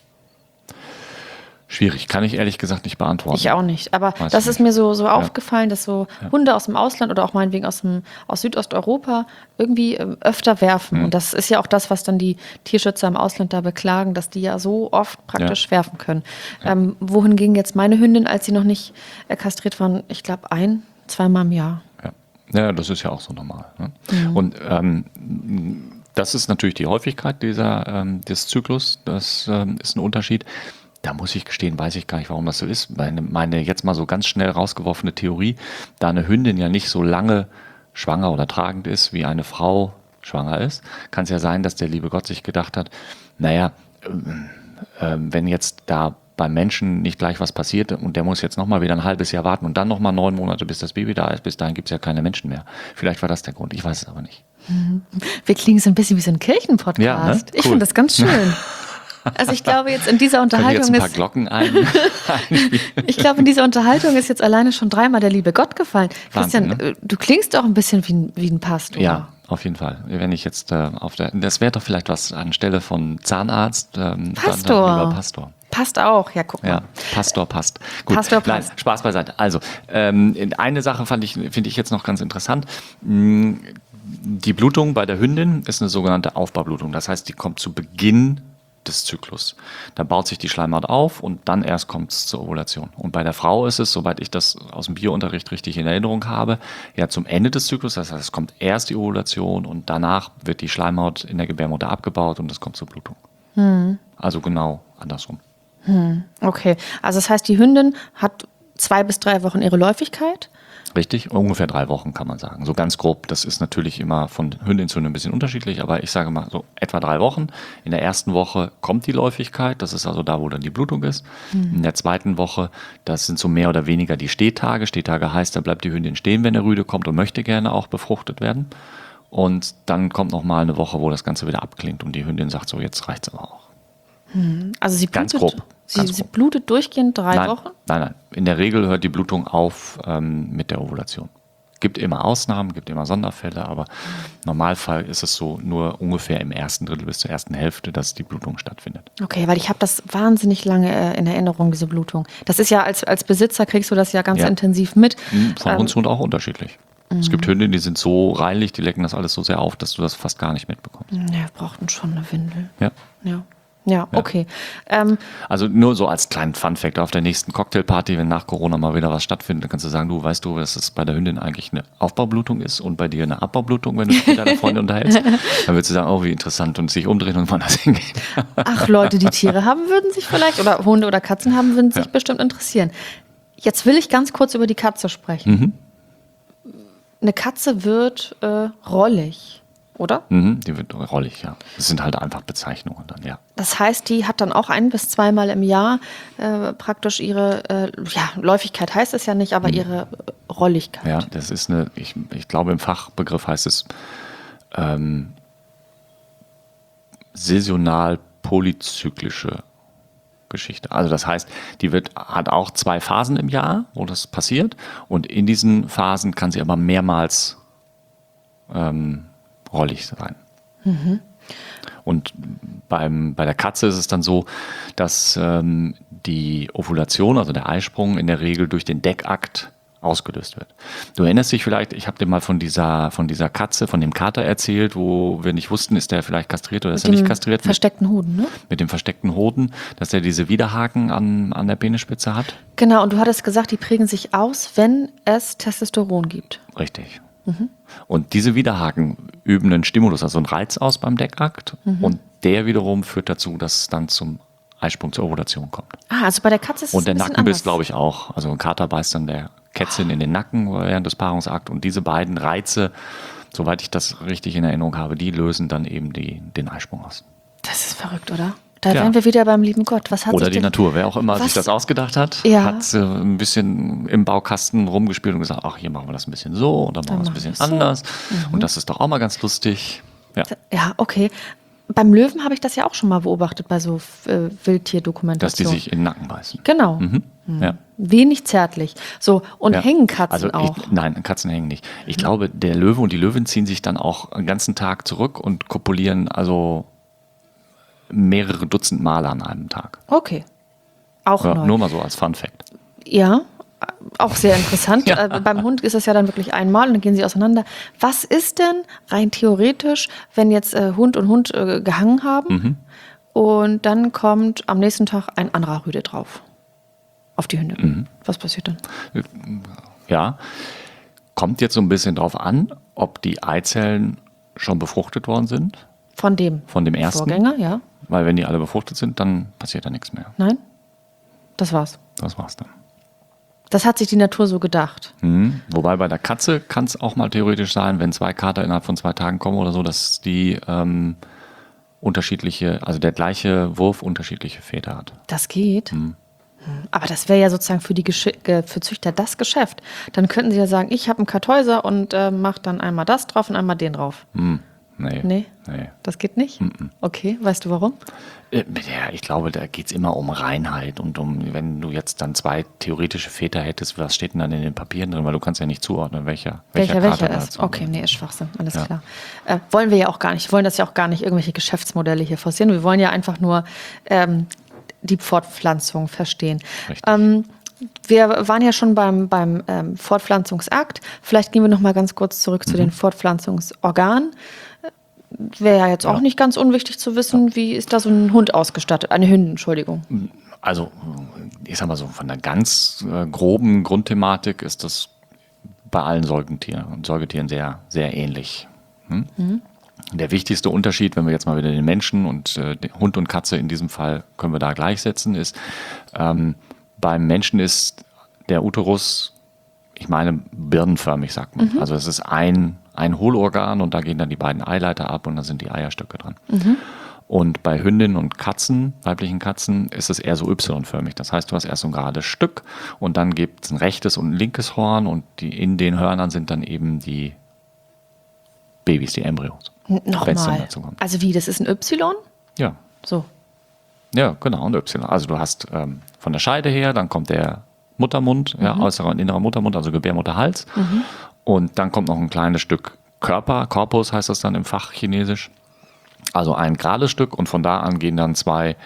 Schwierig, kann ich ehrlich gesagt nicht beantworten. Ich auch nicht, aber Weiß das ist nicht. mir so, so ja. aufgefallen, dass so ja. Hunde aus dem Ausland oder auch meinetwegen aus, dem, aus Südosteuropa irgendwie ähm, öfter werfen. Mhm. Und das ist ja auch das, was dann die Tierschützer im Ausland da beklagen, dass die ja so oft praktisch ja. werfen können. Ja. Ähm, wohingegen jetzt meine Hündin, als sie noch nicht äh, kastriert waren, ich glaube ein, zweimal im Jahr. Ja. ja, das ist ja auch so normal. Ne? Mhm. Und ähm, das ist natürlich die Häufigkeit dieser, ähm, des Zyklus, das ähm, ist ein Unterschied. Da muss ich gestehen, weiß ich gar nicht, warum das so ist. Meine, meine jetzt mal so ganz schnell rausgeworfene Theorie, da eine Hündin ja nicht so lange schwanger oder tragend ist, wie eine Frau schwanger ist, kann es ja sein, dass der liebe Gott sich gedacht hat, naja, äh, äh, wenn jetzt da beim Menschen nicht gleich was passiert und der muss jetzt nochmal wieder ein halbes Jahr warten und dann nochmal neun Monate, bis das Baby da ist, bis dahin gibt es ja keine Menschen mehr. Vielleicht war das der Grund, ich weiß es aber nicht. Wir klingen so ein bisschen wie so ein Kirchenpodcast. Ja, ne? Cool. Ich finde das ganz schön. Also ich glaube jetzt in dieser Unterhaltung jetzt ein paar ist, Glocken ein. ich glaube in dieser Unterhaltung ist jetzt alleine schon dreimal der liebe Gott gefallen. Wahnsinn, Christian, ne? Du klingst auch ein bisschen wie ein, wie ein Pastor. Ja, auf jeden Fall. Wenn ich jetzt äh, auf der, das wäre doch vielleicht was anstelle von Zahnarzt. Ähm, Pastor. Dann lieber Pastor. Passt auch, ja, guck mal. Ja, Pastor passt. Gut. Pastor passt. Nein, Spaß beiseite. Also, ähm, eine Sache fand ich, finde ich jetzt noch ganz interessant. Die Blutung bei der Hündin ist eine sogenannte Aufbaublutung. Das heißt, die kommt zu Beginn des Zyklus. Da baut sich die Schleimhaut auf und dann erst kommt es zur Ovulation. Und bei der Frau ist es, soweit ich das aus dem Biounterricht richtig in Erinnerung habe, ja zum Ende des Zyklus. Das heißt, es kommt erst die Ovulation und danach wird die Schleimhaut in der Gebärmutter abgebaut und es kommt zur Blutung. Hm. Also genau andersrum. Hm. Okay, also das heißt, die Hündin hat zwei bis drei Wochen ihre Läufigkeit. Richtig, ungefähr drei Wochen kann man sagen. So ganz grob, das ist natürlich immer von Hündin zu Hündin ein bisschen unterschiedlich, aber ich sage mal so etwa drei Wochen. In der ersten Woche kommt die Läufigkeit, das ist also da, wo dann die Blutung ist. Mhm. In der zweiten Woche, das sind so mehr oder weniger die Stehtage. Stehtage heißt, da bleibt die Hündin stehen, wenn der Rüde kommt und möchte gerne auch befruchtet werden. Und dann kommt nochmal eine Woche, wo das Ganze wieder abklingt und die Hündin sagt so, jetzt reicht's aber auch. Also sie blutet, ganz grob. Sie, ganz sie grob. blutet durchgehend drei nein, Wochen? Nein, nein. In der Regel hört die Blutung auf ähm, mit der Ovulation. Gibt immer Ausnahmen, gibt immer Sonderfälle, aber im Normalfall ist es so nur ungefähr im ersten Drittel bis zur ersten Hälfte, dass die Blutung stattfindet. Okay, weil ich habe das wahnsinnig lange äh, in Erinnerung, diese Blutung. Das ist ja, als, als Besitzer kriegst du das ja ganz ja. intensiv mit. Von ähm, Hund zu Hund auch unterschiedlich. Es gibt Hunde, die sind so reinlich, die lecken das alles so sehr auf, dass du das fast gar nicht mitbekommst. Ja, wir brauchten schon eine Windel. Ja. Ja. Ja, okay. Ja. Ähm, also nur so als kleinen Funfact, auf der nächsten Cocktailparty, wenn nach Corona mal wieder was stattfindet, dann kannst du sagen, du weißt du, dass es bei der Hündin eigentlich eine Aufbaublutung ist und bei dir eine Abbaublutung, wenn du dich mit deiner Freundin unterhältst. Dann würdest du sagen, oh, wie interessant, und sich umdrehen und woanders hingehen. Ach, Leute, die Tiere haben, würden sich vielleicht, oder Hunde oder Katzen haben, würden sich ja. bestimmt interessieren. Jetzt will ich ganz kurz über die Katze sprechen. Mhm. Eine Katze wird äh, rollig. Oder? Mhm, die wird rollig, ja. Das sind halt einfach Bezeichnungen dann, ja. Das heißt, die hat dann auch ein- bis zweimal im Jahr äh, praktisch ihre, äh, ja, Läufigkeit heißt es ja nicht, aber mhm. ihre äh, Rolligkeit. Ja, das ist eine, ich, ich glaube im Fachbegriff heißt es ähm, saisonal polyzyklische Geschichte. Also das heißt, die wird, hat auch zwei Phasen im Jahr, wo das passiert, und in diesen Phasen kann sie aber mehrmals ähm, rollig sein. Mhm. Und beim, bei der Katze ist es dann so, dass ähm, die Ovulation, also der Eisprung, in der Regel durch den Deckakt ausgelöst wird. Du erinnerst dich vielleicht, ich habe dir mal von dieser, von dieser Katze, von dem Kater erzählt, wo wir nicht wussten, ist der vielleicht kastriert oder mit ist er nicht kastriert. Mit dem versteckten Hoden, ne? Mit dem versteckten Hoden, dass er diese Widerhaken an, an der Penisspitze hat. Genau, und du hattest gesagt, die prägen sich aus, wenn es Testosteron gibt. Richtig. Mhm. Und diese Widerhaken üben einen Stimulus, also einen Reiz aus beim Deckakt. Mhm. Und der wiederum führt dazu, dass es dann zum Eisprung, zur Ovulation kommt. Ah, also bei der Katze ist es Und der ein bisschen Nackenbiss, anders. glaube ich, auch. Also ein Kater beißt dann der Kätzchen in den Nacken während des Paarungsakts. Und diese beiden Reize, soweit ich das richtig in Erinnerung habe, die lösen dann eben die, den Eisprung aus. Das ist verrückt, oder? da Ja. wären wir wieder beim lieben Gott. Was hat Oder sich die denn, Natur. Wer auch immer was- sich das ausgedacht hat, Ja. hat äh, ein bisschen im Baukasten rumgespielt und gesagt, ach, hier machen wir das ein bisschen so und dann machen wir es ein machen bisschen wir es so. anders. Und das ist doch auch mal ganz lustig. Ja. Ja, okay. Beim Löwen habe ich das ja auch schon mal beobachtet bei so äh, Dass die Wildtierdokumentationen. sich in den Nacken beißen. Genau. Mhm. Ja. Wenig zärtlich. So, und Ja. hängen Katzen also ich, auch. Nein, Katzen hängen nicht. Ich glaube, der Löwe und die Löwin ziehen sich dann auch einen ganzen Tag zurück und kopulieren also mehrere Dutzend Male an einem Tag. Okay. Auch Ja, neu. nur mal so als Fun Fact. Ja, auch sehr interessant. Ja. Äh, beim Hund ist es ja dann wirklich einmal und dann gehen sie auseinander. Was ist denn rein theoretisch, wenn jetzt äh, Hund und Hund äh, gehangen haben Mhm. und dann kommt am nächsten Tag ein anderer Rüde drauf? Auf die Hündin. Mhm. Was passiert dann? Ja, kommt jetzt so ein bisschen drauf an, ob die Eizellen schon befruchtet worden sind Von dem von dem ersten. Vorgänger, ja? Weil wenn die alle befruchtet sind, dann passiert da nichts mehr. Nein? Das war's. Das war's dann. Das hat sich die Natur so gedacht. Mhm. Wobei bei der Katze kann es auch mal theoretisch sein, wenn zwei Kater innerhalb von zwei Tagen kommen oder so, dass die ähm, unterschiedliche, also der gleiche Wurf unterschiedliche Väter hat. Das geht. Mhm. Hm. Aber das wäre ja sozusagen für die Geschi äh, für Züchter das Geschäft. Dann könnten sie ja sagen, ich habe einen Kartäuser und äh, mache dann einmal das drauf und einmal den drauf. Hm. Nee. Nee? Nee. Das geht nicht? Okay, weißt du warum? Äh, Ja, ich glaube, da geht es immer um Reinheit und um, wenn du jetzt dann zwei theoretische Väter hättest, was steht denn dann in den Papieren drin? Weil du kannst ja nicht zuordnen, welcher Welcher Kater welcher da ist? jetzt Okay, nee, ist Schwachsinn, alles Ja. klar. Äh, wollen wir ja auch gar nicht. Wir wollen das ja auch gar nicht irgendwelche Geschäftsmodelle hier forcieren. Wir wollen ja einfach nur ähm, die Fortpflanzung verstehen. Richtig. Ähm, wir waren ja schon beim, beim ähm, Fortpflanzungsakt. Vielleicht gehen wir noch mal ganz kurz zurück Mhm. zu den Fortpflanzungsorganen. Wäre ja jetzt auch Ja. nicht ganz unwichtig zu wissen, wie ist da so ein Hund ausgestattet? Eine Hündin, Entschuldigung. Also, ich sag mal so, von der ganz äh, groben Grundthematik ist das bei allen Säugetieren und Säugetieren sehr, sehr ähnlich. Hm? Der wichtigste Unterschied, wenn wir jetzt mal wieder den Menschen und äh, den Hund und Katze in diesem Fall können wir da gleichsetzen, ist, ähm, beim Menschen ist der Uterus, ich meine, birnenförmig, sagt man. Also es ist ein, ein Hohlorgan und da gehen dann die beiden Eileiter ab und dann sind die Eierstöcke dran. Und bei Hündinnen und Katzen, weiblichen Katzen, ist es eher so Y-förmig. Das heißt, du hast erst so ein gerades Stück und dann gibt es ein rechtes und ein linkes Horn und die, in den Hörnern sind dann eben die Babys, die Embryos. N- Wenn's dann Nochmal. dazu kommt. Also wie, das ist ein Y? Ja, So. ja, genau, ein Y. Also du hast ähm, von der Scheide her, dann kommt der Muttermund, ja, äußerer und innerer Muttermund, also Gebärmutterhals. Und dann kommt noch ein kleines Stück Körper, Korpus heißt das dann im Fachchinesisch. Also ein gerades Stück und von da an gehen dann zwei,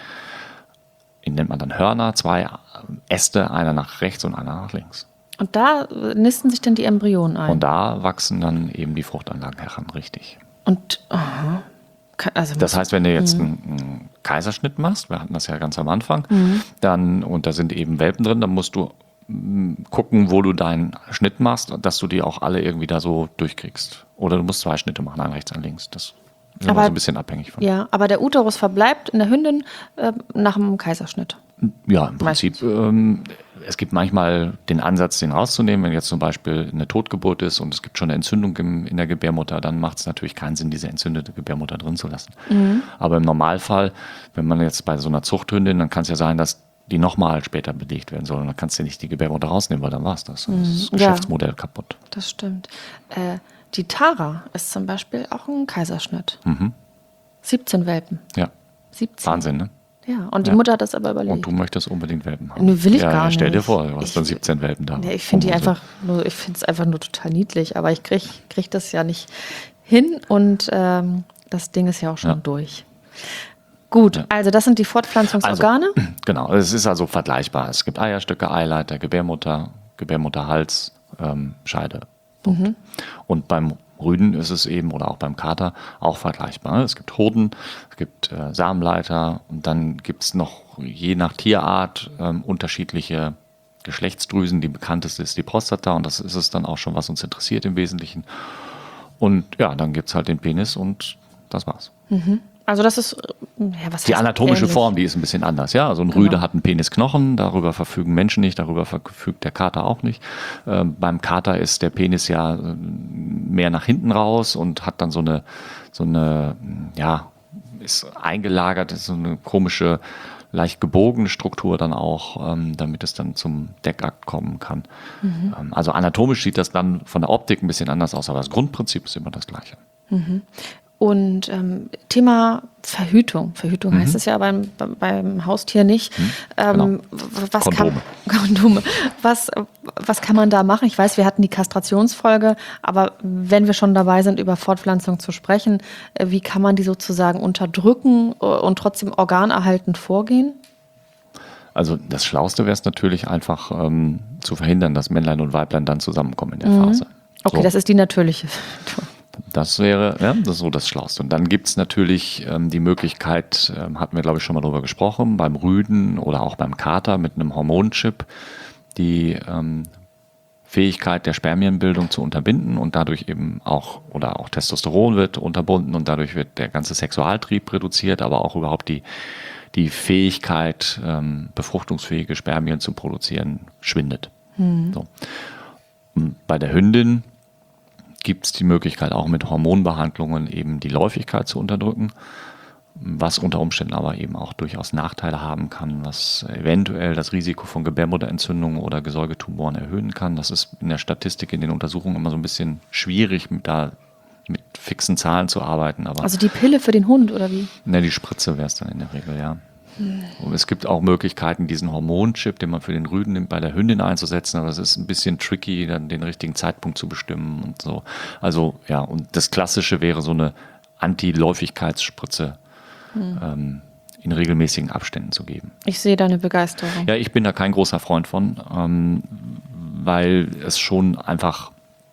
wie nennt man dann Hörner, zwei Äste, einer nach rechts und einer nach links. Und da äh, nisten sich dann die Embryonen ein. Und da wachsen dann eben die Fruchtanlagen heran, richtig. Und aha. Ka- also Das muss- heißt, wenn du jetzt einen, einen Kaiserschnitt machst, wir hatten das ja ganz am Anfang, dann, und da sind eben Welpen drin, dann musst du mm, gucken, wo du deinen Schnitt machst, dass du die auch alle irgendwie da so durchkriegst. Oder du musst zwei Schnitte machen, einen rechts, einen links. Das ist immer Aber- so ein bisschen abhängig von. ja, aber der Uterus verbleibt in der Hündin äh, nach dem Kaiserschnitt. Ja, im Prinzip. Ähm, es gibt manchmal den Ansatz, den rauszunehmen. Wenn jetzt zum Beispiel eine Totgeburt ist und es gibt schon eine Entzündung im, in der Gebärmutter, dann macht es natürlich keinen Sinn, diese entzündete Gebärmutter drin zu lassen. Aber im Normalfall, wenn man jetzt bei so einer Zuchthündin, dann kann es ja sein, dass die nochmal später belegt werden soll. Und dann kannst du nicht die Gebärmutter rausnehmen, weil dann war es das. Dann ist das Ja. Geschäftsmodell kaputt. Das stimmt. Äh, die Tara ist zum Beispiel auch ein Kaiserschnitt. siebzehn Welpen. Ja, siebzehn. Wahnsinn, ne? Ja, und die Ja. Mutter hat das aber Und überlebt. du möchtest unbedingt Welpen haben. Nee, will ich ja, gar ja, stell dir nicht. vor, du hast Ich- dann siebzehn Welpen da. Nee, ich finde die Rumhose. einfach nur, ich finde es einfach nur total niedlich, aber ich kriege krieg das ja nicht hin und ähm, das Ding ist ja auch schon Ja. durch. Gut, Ja. also das sind die Fortpflanzungsorgane. Also, genau, es ist also vergleichbar. Es gibt Eierstöcke, Eileiter, Gebärmutter, Gebärmutterhals, ähm, Scheide. Punkt. Und beim Rüden ist es eben, oder auch beim Kater, auch vergleichbar. Es gibt Hoden, es gibt äh, Samenleiter und dann gibt es noch je nach Tierart ähm, unterschiedliche Geschlechtsdrüsen. Die bekannteste ist die Prostata und das ist es dann auch schon, was uns interessiert im Wesentlichen. Und ja, dann gibt es halt den Penis und das war's. Also das ist, äh, ja, was Die heißt anatomische ähnlich? Form, die ist ein bisschen anders. Ja, also ein Genau. Rüde hat einen Penisknochen, darüber verfügen Menschen nicht, darüber verfügt der Kater auch nicht. Ähm, beim Kater ist der Penis ja äh, mehr nach hinten raus und hat dann so eine, so eine, ja, ist eingelagert, ist so eine komische, leicht gebogene Struktur dann auch, ähm, damit es dann zum Deckakt kommen kann. Mhm. Ähm, also anatomisch sieht das dann von der Optik ein bisschen anders aus, aber das Grundprinzip ist immer das gleiche. Mhm. Und ähm, Thema Verhütung. Verhütung mhm. heißt es ja beim, beim Haustier nicht. Mhm, ähm, genau. was Kondome. Kann, Kondome. Was, was kann man da machen? Ich weiß, wir hatten die Kastrationsfolge, aber wenn wir schon dabei sind, über Fortpflanzung zu sprechen, wie kann man die sozusagen unterdrücken und trotzdem organerhaltend vorgehen? Also das Schlauste wäre es natürlich einfach ähm, zu verhindern, dass Männlein und Weiblein dann zusammenkommen in der mhm. Phase. Okay, so. Das ist die natürliche. Das wäre ja, das ist so das Schlauste. Und dann gibt es natürlich ähm, die Möglichkeit, ähm, hatten wir glaube ich schon mal drüber gesprochen, beim Rüden oder auch beim Kater mit einem Hormonchip, die ähm, Fähigkeit der Spermienbildung zu unterbinden und dadurch eben auch, oder auch Testosteron wird unterbunden und dadurch wird der ganze Sexualtrieb reduziert, aber auch überhaupt die, die Fähigkeit, ähm, befruchtungsfähige Spermien zu produzieren, schwindet. Mhm. So. Und bei der Hündin gibt es die Möglichkeit, auch mit Hormonbehandlungen eben die Läufigkeit zu unterdrücken, was unter Umständen aber eben auch durchaus Nachteile haben kann, was eventuell das Risiko von Gebärmutterentzündungen oder Gesäugetumoren erhöhen kann. Das ist in der Statistik, in den Untersuchungen immer so ein bisschen schwierig, mit da mit fixen Zahlen zu arbeiten. Aber also die Pille für den Hund, oder wie? Ne, die Spritze wäre es dann in der Regel, ja. Und es gibt auch Möglichkeiten, diesen Hormonchip, den man für den Rüden nimmt, bei der Hündin einzusetzen, aber es ist ein bisschen tricky, dann den richtigen Zeitpunkt zu bestimmen und so. Also ja, und das Klassische wäre so eine Anti-Läufigkeitsspritze hm. ähm, in regelmäßigen Abständen zu geben. Ich sehe deine Begeisterung. Ja, ich bin da kein großer Freund von, ähm, weil es schon einfach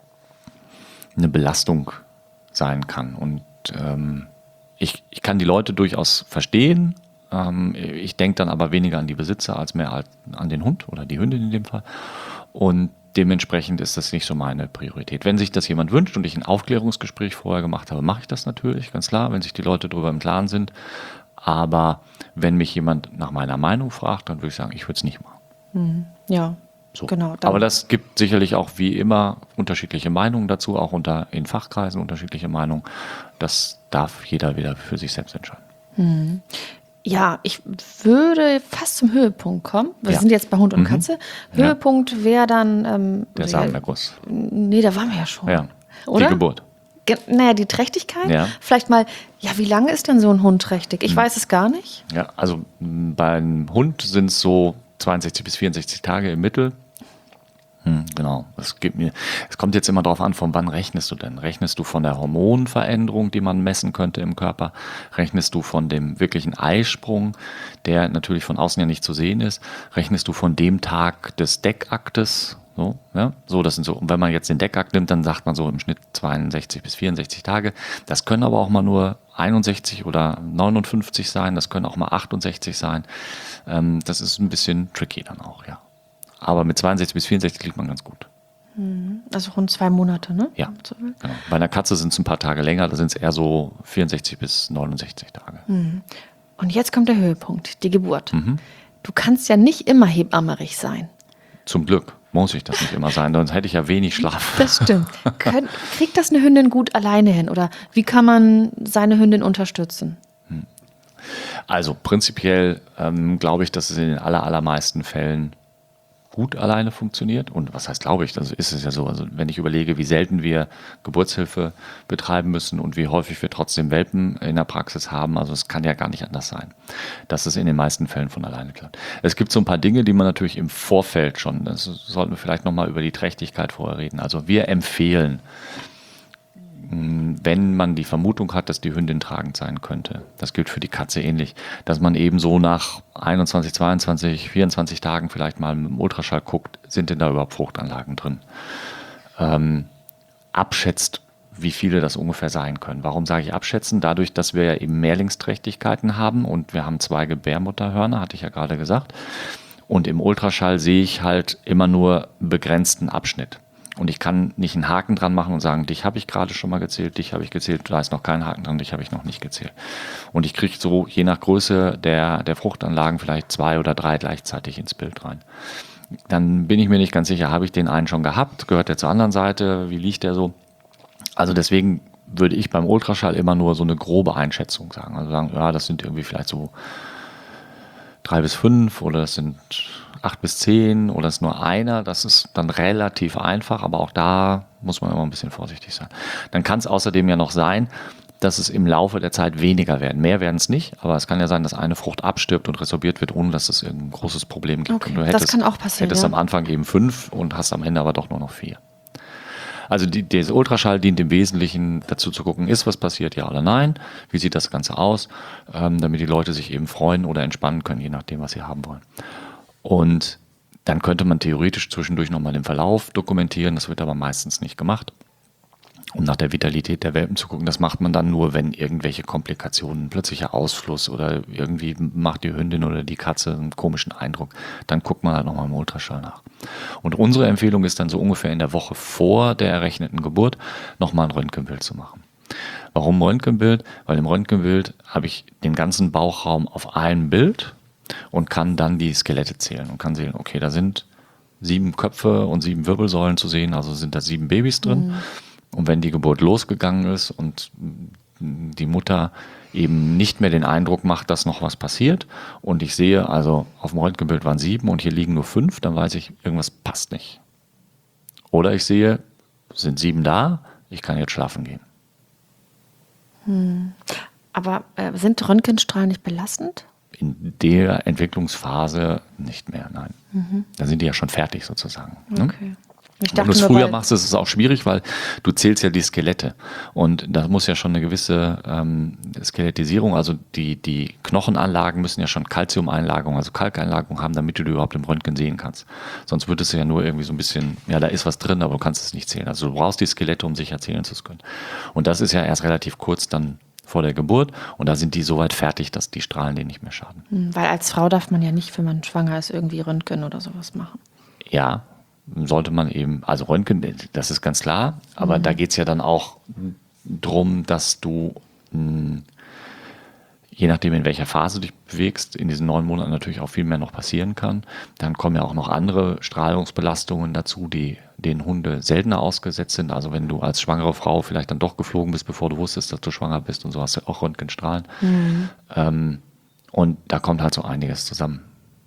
eine Belastung sein kann. Und ähm, ich, ich kann die Leute durchaus verstehen. Ich denke dann aber weniger an die Besitzer als mehr an den Hund oder die Hündin in dem Fall. Und dementsprechend ist das nicht so meine Priorität. Wenn sich das jemand wünscht und ich ein Aufklärungsgespräch vorher gemacht habe, mache ich das natürlich, ganz klar, wenn sich die Leute darüber im Klaren sind. Aber wenn mich jemand nach meiner Meinung fragt, dann würde ich sagen, ich würde es nicht machen. Ja, so. Genau. Aber das gibt sicherlich auch wie immer unterschiedliche Meinungen dazu, auch unter in Fachkreisen unterschiedliche Meinungen. Das darf jeder wieder für sich selbst entscheiden. Hm. Ja, ich würde fast zum Höhepunkt kommen. Wir ja. sind jetzt bei Hund und Katze. Mhm. Höhepunkt ja. wäre dann... Ähm, der Samenerguss. Nee, da waren wir ja schon. Ja, oder? Die Geburt. Ge- naja, die Trächtigkeit. Ja. Vielleicht mal, ja, wie lange ist denn so ein Hund trächtig? Ich mhm. weiß es gar nicht. Ja, also beim Hund sind es so zweiundsechzig bis vierundsechzig Tage im Mittel. Hm, genau, es gibt mir, es kommt jetzt immer darauf an, von wann rechnest du denn? Rechnest du von der Hormonveränderung, die man messen könnte im Körper? Rechnest du von dem wirklichen Eisprung, der natürlich von außen ja nicht zu sehen ist? Rechnest du von dem Tag des Deckaktes? So, ja, so, das sind so. Und wenn man jetzt den Deckakt nimmt, dann sagt man so im Schnitt zweiundsechzig bis vierundsechzig Tage. Das können aber auch mal nur einundsechzig oder neunundfünfzig sein. Das können auch mal achtundsechzig sein. Ähm, das ist ein bisschen tricky dann auch, ja. Aber mit zweiundsechzig bis vierundsechzig liegt man ganz gut. Also rund zwei Monate, ne? Ja, genau. Bei einer Katze sind es ein paar Tage länger, da sind es eher so vierundsechzig bis neunundsechzig Tage. Und jetzt kommt der Höhepunkt, die Geburt. Mhm. Du kannst ja nicht immer hebammerig sein. Zum Glück muss ich das nicht immer sein, sonst hätte ich ja wenig Schlaf. Das stimmt. Kön- kriegt das eine Hündin gut alleine hin? Oder wie kann man seine Hündin unterstützen? Also prinzipiell ähm, glaube ich, dass es in den aller, allermeisten Fällen gut alleine funktioniert. Und was heißt, glaube ich, das ist es ja so. Also wenn ich überlege, wie selten wir Geburtshilfe betreiben müssen und wie häufig wir trotzdem Welpen in der Praxis haben, also es kann ja gar nicht anders sein, dass es in den meisten Fällen von alleine klappt. Es gibt so ein paar Dinge, die man natürlich im Vorfeld schon, das sollten wir vielleicht nochmal über die Trächtigkeit vorher reden. Also wir empfehlen, wenn man die Vermutung hat, dass die Hündin tragend sein könnte, das gilt für die Katze ähnlich, dass man eben so nach einundzwanzig, zweiundzwanzig, vierundzwanzig Tagen vielleicht mal mit dem Ultraschall guckt, sind denn da überhaupt Fruchtanlagen drin? Ähm, abschätzt, wie viele das ungefähr sein können. Warum sage ich abschätzen? Dadurch, dass wir ja eben Mehrlingsträchtigkeiten haben und wir haben zwei Gebärmutterhörner, hatte ich ja gerade gesagt. Und im Ultraschall sehe ich halt immer nur einen begrenzten Abschnitt. Und ich kann nicht einen Haken dran machen und sagen, dich habe ich gerade schon mal gezählt, dich habe ich gezählt, da ist noch kein Haken dran, dich habe ich noch nicht gezählt. Und ich kriege so je nach Größe der, der Fruchtanlagen vielleicht zwei oder drei gleichzeitig ins Bild rein. Dann bin ich mir nicht ganz sicher, habe ich den einen schon gehabt, gehört der zur anderen Seite, wie liegt der so? Also deswegen würde ich beim Ultraschall immer nur so eine grobe Einschätzung sagen. Also sagen, ja, das sind irgendwie vielleicht so drei bis fünf oder das sind acht bis zehn oder es ist nur einer. Das ist dann relativ einfach, aber auch da muss man immer ein bisschen vorsichtig sein. Dann kann es außerdem ja noch sein, dass es im Laufe der Zeit weniger werden. Mehr werden es nicht, aber es kann ja sein, dass eine Frucht abstirbt und resorbiert wird, ohne dass es irgendein großes Problem gibt. Okay, und du hättest, das kann auch passieren, hättest ja. am Anfang eben fünf und hast am Ende aber doch nur noch vier. Also die, der Ultraschall dient im Wesentlichen dazu zu gucken, ist was passiert, ja oder nein, wie sieht das Ganze aus, ähm, damit die Leute sich eben freuen oder entspannen können, je nachdem, was sie haben wollen. Und dann könnte man theoretisch zwischendurch nochmal den Verlauf dokumentieren, das wird aber meistens nicht gemacht. Um nach der Vitalität der Welpen zu gucken, das macht man dann nur, wenn irgendwelche Komplikationen, plötzlicher Ausfluss oder irgendwie macht die Hündin oder die Katze einen komischen Eindruck, dann guckt man halt nochmal im Ultraschall nach. Und unsere Empfehlung ist dann so ungefähr in der Woche vor der errechneten Geburt nochmal ein Röntgenbild zu machen. Warum Röntgenbild? Weil im Röntgenbild habe ich den ganzen Bauchraum auf einem Bild und kann dann die Skelette zählen und kann sehen, okay, da sind sieben Köpfe und sieben Wirbelsäulen zu sehen, also sind da sieben Babys drin. Mhm. Und wenn die Geburt losgegangen ist und die Mutter eben nicht mehr den Eindruck macht, dass noch was passiert und ich sehe, also auf dem Röntgenbild waren sieben und hier liegen nur fünf, dann weiß ich, irgendwas passt nicht. Oder ich sehe, es sind sieben da, ich kann jetzt schlafen gehen. Hm. Aber äh, sind Röntgenstrahlen nicht belastend? In der Entwicklungsphase nicht mehr, nein. Mhm. Da sind die ja schon fertig sozusagen. Okay. Ne? Ich Wenn du es früher machst, ist es auch schwierig, weil du zählst ja die Skelette. Und da muss ja schon eine gewisse ähm, Skelettisierung, also die, die Knochenanlagen müssen ja schon Calciumeinlagerung, also Kalkeinlagerung haben, damit du die überhaupt im Röntgen sehen kannst. Sonst würdest du ja nur irgendwie so ein bisschen, ja, da ist was drin, aber du kannst es nicht zählen. Also du brauchst die Skelette, um sicher zählen zu können. Und das ist ja erst relativ kurz dann vor der Geburt und da sind die soweit fertig, dass die Strahlen denen nicht mehr schaden. Weil als Frau darf man ja nicht, wenn man schwanger ist, irgendwie Röntgen oder sowas machen. Ja, sollte man eben, also Röntgen, das ist ganz klar, aber mhm. da geht es ja dann auch drum, dass du, mh, je nachdem in welcher Phase du dich bewegst, in diesen neun Monaten natürlich auch viel mehr noch passieren kann. Dann kommen ja auch noch andere Strahlungsbelastungen dazu, die den Hunde seltener ausgesetzt sind. Also wenn du als schwangere Frau vielleicht dann doch geflogen bist, bevor du wusstest, dass du schwanger bist und so, hast du auch Röntgenstrahlen. Mhm. Ähm, und da kommt halt so einiges zusammen.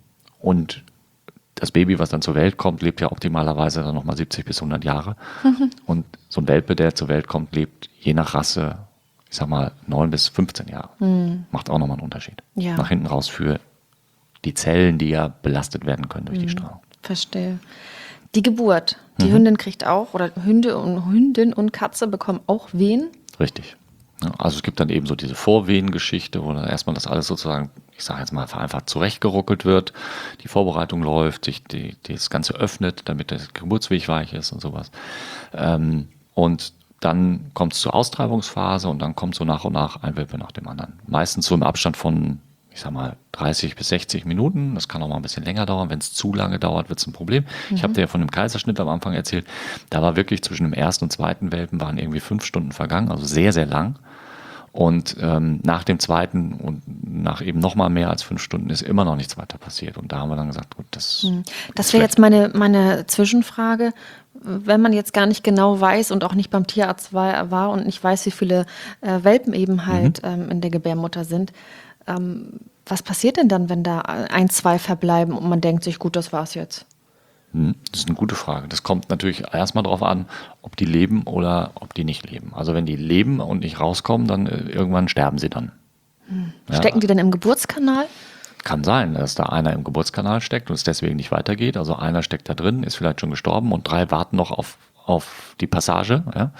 Und das Baby, was dann zur Welt kommt, lebt ja optimalerweise dann nochmal siebzig bis hundert Jahre. Mhm. Und so ein Welpe, der zur Welt kommt, lebt je nach Rasse, ich sag mal, neun bis fünfzehn Jahre. Mhm. Macht auch nochmal einen Unterschied. Ja. Nach hinten raus für die Zellen, die ja belastet werden können durch mhm. die Strahlung. Verstehe. Die Geburt. Die mhm. Hündin kriegt auch, oder Hunde und Hündin und Katze bekommen auch Wehen. Richtig. Also es gibt dann eben so diese Vorwehengeschichte, wo dann erstmal das alles sozusagen, ich sage jetzt mal, vereinfacht zurechtgeruckelt wird, die Vorbereitung läuft, sich die, die das Ganze öffnet, damit der Geburtsweg weich ist und sowas. Ähm, und dann kommt es zur Austreibungsphase und dann kommt so nach und nach ein Welpe nach dem anderen. Meistens so im Abstand von, ich sag mal, dreißig bis sechzig Minuten. Das kann auch mal ein bisschen länger dauern. Wenn es zu lange dauert, wird es ein Problem. Mhm. Ich habe dir ja von dem Kaiserschnitt am Anfang erzählt. Da war wirklich zwischen dem ersten und zweiten Welpen waren irgendwie fünf Stunden vergangen, also sehr, sehr lang. Und ähm, nach dem zweiten und nach eben noch mal mehr als fünf Stunden ist immer noch nichts weiter passiert. Und da haben wir dann gesagt, gut, das mhm. Das wäre jetzt meine, meine Zwischenfrage. Wenn man jetzt gar nicht genau weiß und auch nicht beim Tierarzt war, war und nicht weiß, wie viele äh, Welpen eben halt mhm. ähm, in der Gebärmutter sind, ähm, was passiert denn dann, wenn da ein, zwei verbleiben und man denkt sich, gut, das war's jetzt? Das ist eine gute Frage. Das kommt natürlich erstmal darauf an, ob die leben oder ob die nicht leben. Also wenn die leben und nicht rauskommen, dann irgendwann sterben sie dann. Hm. Stecken ja. die dann im Geburtskanal? Kann sein, dass da einer im Geburtskanal steckt und es deswegen nicht weitergeht. Also einer steckt da drin, ist vielleicht schon gestorben und drei warten noch auf, auf die Passage. Ja?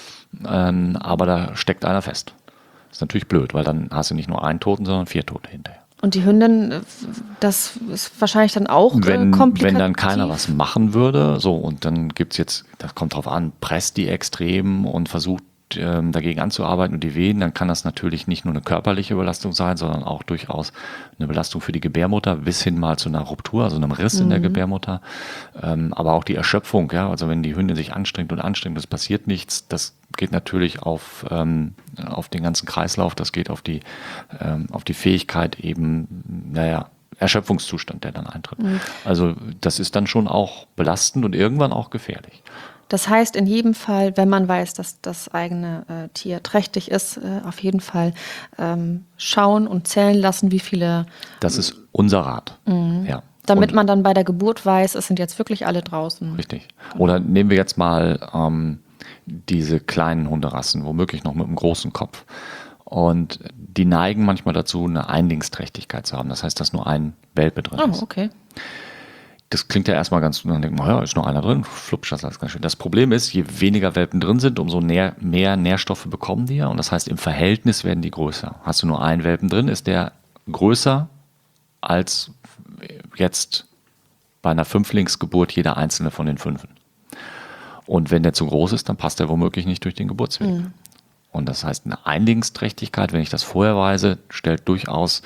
Ähm, aber da steckt einer fest. Das ist natürlich blöd, weil dann hast du nicht nur einen Toten, sondern vier Tote hinterher. Und die Hündin, das ist wahrscheinlich dann auch wenn, komplikativ. Wenn dann keiner was machen würde, so und dann gibt es jetzt, das kommt drauf an, presst die extrem und versucht ähm, dagegen anzuarbeiten und die Wehen, dann kann das natürlich nicht nur eine körperliche Belastung sein, sondern auch durchaus eine Belastung für die Gebärmutter bis hin mal zu einer Ruptur, also einem Riss mhm. in der Gebärmutter. Ähm, aber auch die Erschöpfung, ja, also wenn die Hündin sich anstrengt und anstrengt, es passiert nichts, das geht natürlich auf, ähm, auf den ganzen Kreislauf, das geht auf die, ähm, auf die Fähigkeit eben, naja, Erschöpfungszustand, der dann eintritt. Mhm. Also das ist dann schon auch belastend und irgendwann auch gefährlich. Das heißt, in jedem Fall, wenn man weiß, dass das eigene äh, Tier trächtig ist, äh, auf jeden Fall ähm, schauen und zählen lassen, wie viele. Das ist unser Rat. Mhm. Ja. Damit und man dann bei der Geburt weiß, es sind jetzt wirklich alle draußen. Richtig. Oder nehmen wir jetzt mal ähm, diese kleinen Hunderassen, womöglich noch mit einem großen Kopf. Und die neigen manchmal dazu, eine Einlingsträchtigkeit zu haben. Das heißt, dass nur ein Welpe drin Oh, ist. okay. Das klingt ja erstmal ganz, dann denkt man, ja, ist nur einer drin, flupsch, das ist ganz schön. Das Problem ist, je weniger Welpen drin sind, umso nähr, mehr Nährstoffe bekommen die ja. Und das heißt, im Verhältnis werden die größer. Hast du nur einen Welpen drin, ist der größer als jetzt bei einer Fünflingsgeburt jeder einzelne von den Fünfen. Und wenn der zu groß ist, dann passt der womöglich nicht durch den Geburtsweg. Mhm. Und das heißt, eine Einlingsträchtigkeit, wenn ich das vorher weiß, stellt durchaus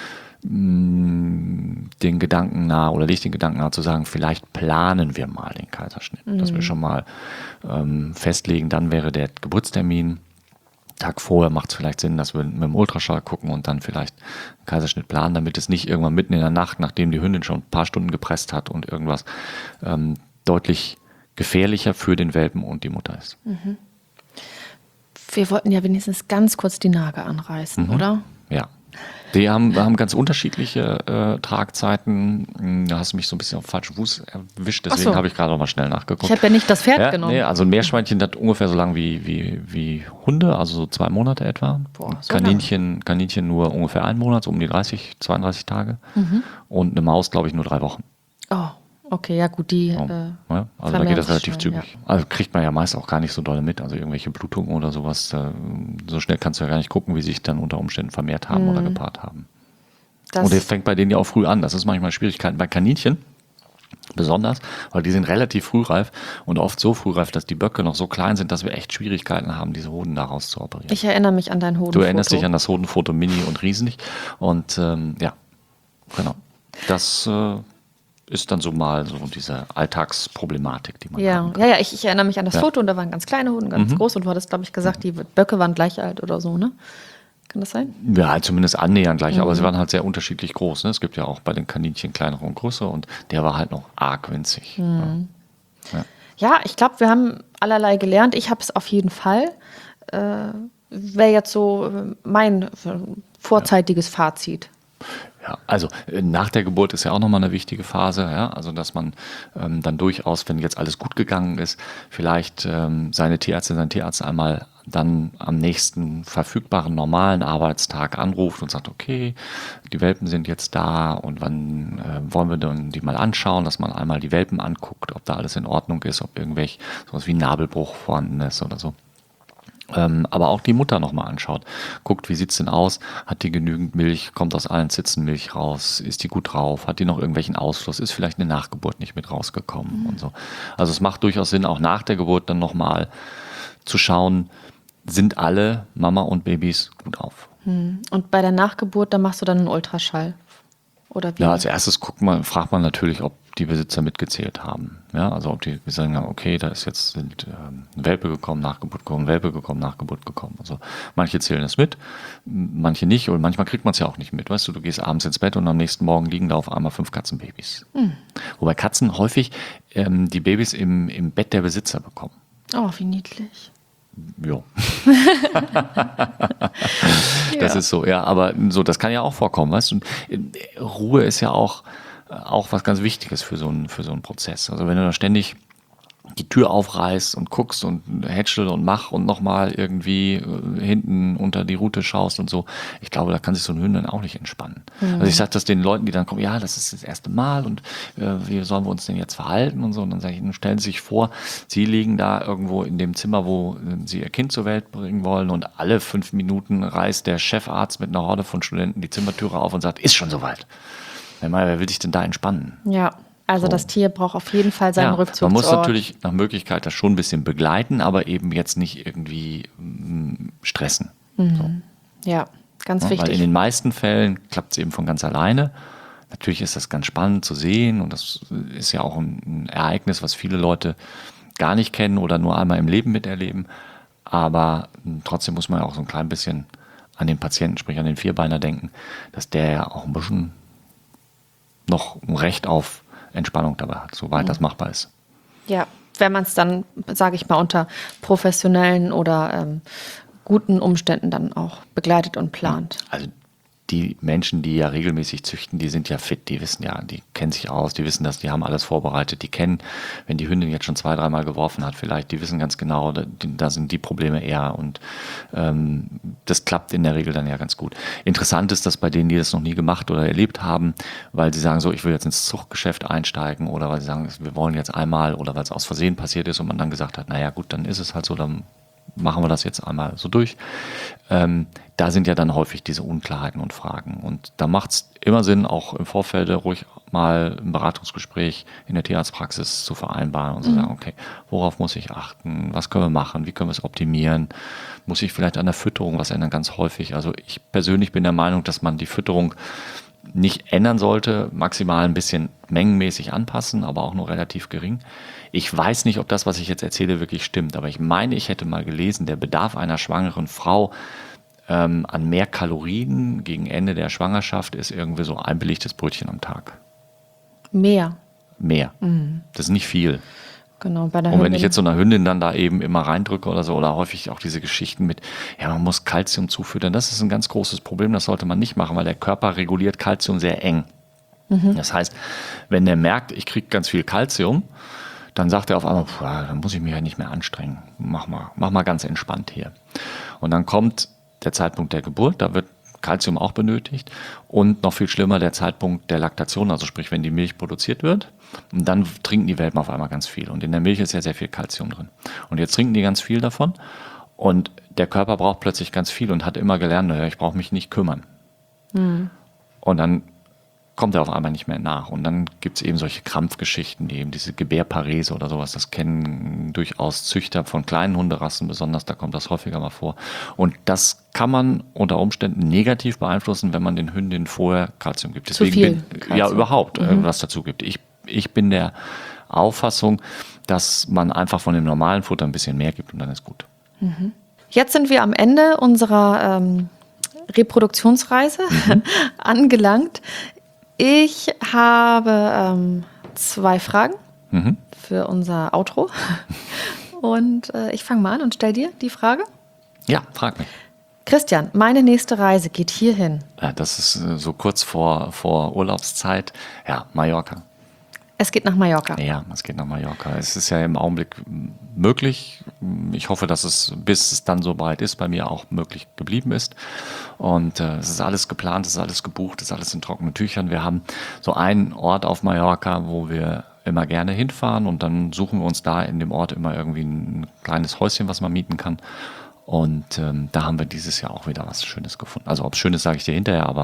mh, den Gedanken nahe oder legt den Gedanken nahe zu sagen, vielleicht planen wir mal den Kaiserschnitt. Mhm. Dass wir schon mal ähm, festlegen, dann wäre der Geburtstermin. Tag vorher macht es vielleicht Sinn, dass wir mit dem Ultraschall gucken und dann vielleicht einen Kaiserschnitt planen, damit es nicht irgendwann mitten in der Nacht, nachdem die Hündin schon ein paar Stunden gepresst hat und irgendwas ähm, deutlich gefährlicher für den Welpen und die Mutter ist. Mhm. Wir wollten ja wenigstens ganz kurz die Nager anreißen, Mhm. oder? Ja. Die haben, haben ganz unterschiedliche äh, Tragzeiten. Da hast du mich so ein bisschen auf den falschen Fuß erwischt, deswegen so. habe ich gerade noch mal schnell nachgeguckt. Ich habe ja nicht das Pferd ja, genommen. Nee, also ein Meerschweinchen hat ungefähr so lang wie, wie, wie Hunde, also so zwei Monate etwa. Boah, so Kaninchen, Kaninchen nur ungefähr einen Monat, so um die dreißig, zweiunddreißig Tage. Mhm. Und eine Maus, glaube ich, nur drei Wochen. Oh, okay, ja gut, die Oh, äh, ja, also da geht das relativ schnell, zügig. Ja. Also kriegt man ja meist auch gar nicht so doll mit. Also irgendwelche Blutungen oder sowas, äh, so schnell kannst du ja gar nicht gucken, wie sich dann unter Umständen vermehrt haben mhm. oder gepaart haben. Das und der fängt bei denen ja auch früh an. Das ist manchmal Schwierigkeiten bei Kaninchen. Besonders, weil die sind relativ frühreif und oft so frühreif, dass die Böcke noch so klein sind, dass wir echt Schwierigkeiten haben, diese Hoden daraus zu operieren. Ich erinnere mich an dein Hodenfoto. Du erinnerst dich an das Hodenfoto Mini und riesig. Und ähm, ja, genau. Das äh, ist dann so mal so diese Alltagsproblematik, die man ja. haben kann. Ja, ja, ich, ich erinnere mich an das Ja. Foto und da waren ganz kleine Hoden, ganz Mhm. groß und du hattest, glaube ich, gesagt, die Böcke waren gleich alt oder so, ne? Kann das sein? Ja, halt zumindest annähernd gleich, Mhm. aber sie waren halt sehr unterschiedlich groß. Ne? Es gibt ja auch bei den Kaninchen kleinere und größere und der war halt noch arg winzig. Mhm. Ja. Ja, ich glaube, wir haben allerlei gelernt. Ich habe es auf jeden Fall. Äh, Wäre jetzt so äh, mein äh, vorzeitiges ja. Fazit. Ja, also äh, nach der Geburt ist ja auch nochmal eine wichtige Phase, ja, also dass man ähm, dann durchaus, wenn jetzt alles gut gegangen ist, vielleicht ähm, seine Tierärztin, seinen Tierarzt einmal dann am nächsten verfügbaren normalen Arbeitstag anruft und sagt, okay, die Welpen sind jetzt da und wann äh, wollen wir dann die mal anschauen, dass man einmal die Welpen anguckt, ob da alles in Ordnung ist, ob irgendwelch sowas wie Nabelbruch vorhanden ist oder so. Ähm, aber auch die Mutter nochmal anschaut. Guckt, wie sieht's denn aus? Hat die genügend Milch? Kommt aus allen Zitzen Milch raus? Ist die gut drauf? Hat die noch irgendwelchen Ausfluss? Ist vielleicht eine Nachgeburt nicht mit rausgekommen? Mhm. Und so. Also es macht durchaus Sinn, auch nach der Geburt dann nochmal zu schauen, sind alle Mama und Babys gut auf? Und bei der Nachgeburt, da machst du dann einen Ultraschall? Oder wie? Ja, als erstes guckt man, fragt man natürlich, ob die Besitzer mitgezählt haben. Ja, also ob die wir sagen, okay, da ist jetzt sind ähm, Welpe gekommen, Nachgeburt gekommen, Welpe gekommen, Nachgeburt gekommen. Also manche zählen es mit, manche nicht und manchmal kriegt man es ja auch nicht mit. Weißt du, du gehst abends ins Bett und am nächsten Morgen liegen da auf einmal fünf Katzenbabys. Hm. Wobei Katzen häufig ähm, die Babys im, im Bett der Besitzer bekommen. Oh, wie niedlich. Jo. Das ja. ist so, ja, aber so, das kann ja auch vorkommen, weißt du. Ruhe ist ja auch, auch was ganz Wichtiges für so einen, für so einen Prozess. Also wenn du da ständig die Tür aufreißt und guckst und hätschel und mach und nochmal irgendwie äh, hinten unter die Rute schaust und so, ich glaube, da kann sich so ein Hündin auch nicht entspannen. Mhm. Also ich sage das den Leuten, die dann kommen, ja, das ist das erste Mal und äh, wie sollen wir uns denn jetzt verhalten und so. Und dann sage ich, nun stellen Sie sich vor, Sie liegen da irgendwo in dem Zimmer, wo äh, Sie Ihr Kind zur Welt bringen wollen und alle fünf Minuten reißt der Chefarzt mit einer Horde von Studenten die Zimmertüre auf und sagt, ist schon soweit. Wer will sich denn da entspannen? Ja. Also so. Das Tier braucht auf jeden Fall seinen ja, Rückzugsort. Man muss natürlich nach Möglichkeit das schon ein bisschen begleiten, aber eben jetzt nicht irgendwie mm, stressen. Mhm. So. Ja, ganz ja, wichtig. Weil in den meisten Fällen klappt es eben von ganz alleine. Natürlich ist das ganz spannend zu sehen und das ist ja auch ein, ein Ereignis, was viele Leute gar nicht kennen oder nur einmal im Leben miterleben. Aber trotzdem muss man ja auch so ein klein bisschen an den Patienten, sprich an den Vierbeiner denken, dass der ja auch ein bisschen noch ein Recht auf Entspannung dabei hat, soweit mhm. das machbar ist. Ja, wenn man es dann, sage ich mal, unter professionellen oder ähm, guten Umständen dann auch begleitet und plant. Also die Menschen, die ja regelmäßig züchten, die sind ja fit, die wissen ja, die kennen sich aus, die wissen das, die haben alles vorbereitet, die kennen, wenn die Hündin jetzt schon zwei, dreimal geworfen hat vielleicht, die wissen ganz genau, da, da sind die Probleme eher und ähm, das klappt in der Regel dann ja ganz gut. Interessant ist das bei denen, die das noch nie gemacht oder erlebt haben, weil sie sagen so, ich will jetzt ins Zuchtgeschäft einsteigen oder weil sie sagen, wir wollen jetzt einmal oder weil es aus Versehen passiert ist und man dann gesagt hat, naja gut, dann ist es halt so, dann machen wir das jetzt einmal so durch. Ähm, da sind ja dann häufig diese Unklarheiten und Fragen. Und da macht es immer Sinn, auch im Vorfeld ruhig mal ein Beratungsgespräch in der Tierarztpraxis zu vereinbaren und zu sagen, okay, worauf muss ich achten? Was können wir machen? Wie können wir es optimieren? Muss ich vielleicht an der Fütterung was ändern? Ganz häufig. Also ich persönlich bin der Meinung, dass man die Fütterung nicht ändern sollte, maximal ein bisschen mengenmäßig anpassen, aber auch nur relativ gering. Ich weiß nicht, ob das, was ich jetzt erzähle, wirklich stimmt, aber ich meine, ich hätte mal gelesen, der Bedarf einer schwangeren Frau ähm, an mehr Kalorien gegen Ende der Schwangerschaft ist irgendwie so ein belegtes Brötchen am Tag. Mehr. Mehr. Mhm. Das ist nicht viel. Genau, bei der Und wenn Hündin. ich jetzt so einer Hündin dann da eben immer reindrücke oder so, oder häufig auch diese Geschichten mit, ja, man muss Kalzium zufüttern, das ist ein ganz großes Problem, das sollte man nicht machen, weil der Körper reguliert Kalzium sehr eng. Mhm. Das heißt, wenn der merkt, ich kriege ganz viel Kalzium, dann sagt er auf einmal, pff, dann muss ich mich ja nicht mehr anstrengen, mach mal, mach mal ganz entspannt hier. Und dann kommt der Zeitpunkt der Geburt, da wird Kalzium auch benötigt und noch viel schlimmer der Zeitpunkt der Laktation, also sprich, wenn die Milch produziert wird und dann trinken die Welpen auf einmal ganz viel und in der Milch ist ja sehr viel Kalzium drin und jetzt trinken die ganz viel davon und der Körper braucht plötzlich ganz viel und hat immer gelernt, naja, ich brauche mich nicht kümmern. Mhm. Und dann kommt er auf einmal nicht mehr nach. Und dann gibt es eben solche Krampfgeschichten, die eben diese Gebärparese oder sowas, das kennen durchaus Züchter von kleinen Hunderassen besonders, da kommt das häufiger mal vor. Und das kann man unter Umständen negativ beeinflussen, wenn man den Hündinnen vorher Kalzium gibt. Deswegen Zu viel bin, Kalzium. Ja, überhaupt, Mhm. was dazu gibt. Ich, ich bin der Auffassung, dass man einfach von dem normalen Futter ein bisschen mehr gibt und dann ist gut. Mhm. Jetzt sind wir am Ende unserer ähm, Reproduktionsreise mhm. angelangt. Ich habe ähm, zwei Fragen mhm. für unser Outro. Und äh, ich fange mal an und stelle dir die Frage. Ja, frag mich. Christian, meine nächste Reise geht hierhin. Ja, das ist äh, so kurz vor, vor Urlaubszeit. Ja, Mallorca. Es geht nach Mallorca. Ja, es geht nach Mallorca. Es ist ja im Augenblick möglich. Ich hoffe, dass es, bis es dann so weit ist, bei mir auch möglich geblieben ist. Und äh, es ist alles geplant, es ist alles gebucht, es ist alles in trockenen Tüchern. Wir haben so einen Ort auf Mallorca, wo wir immer gerne hinfahren und dann suchen wir uns da in dem Ort immer irgendwie ein kleines Häuschen, was man mieten kann. Und ähm, da haben wir dieses Jahr auch wieder was Schönes gefunden. Also ob es schön ist, sage ich dir hinterher, aber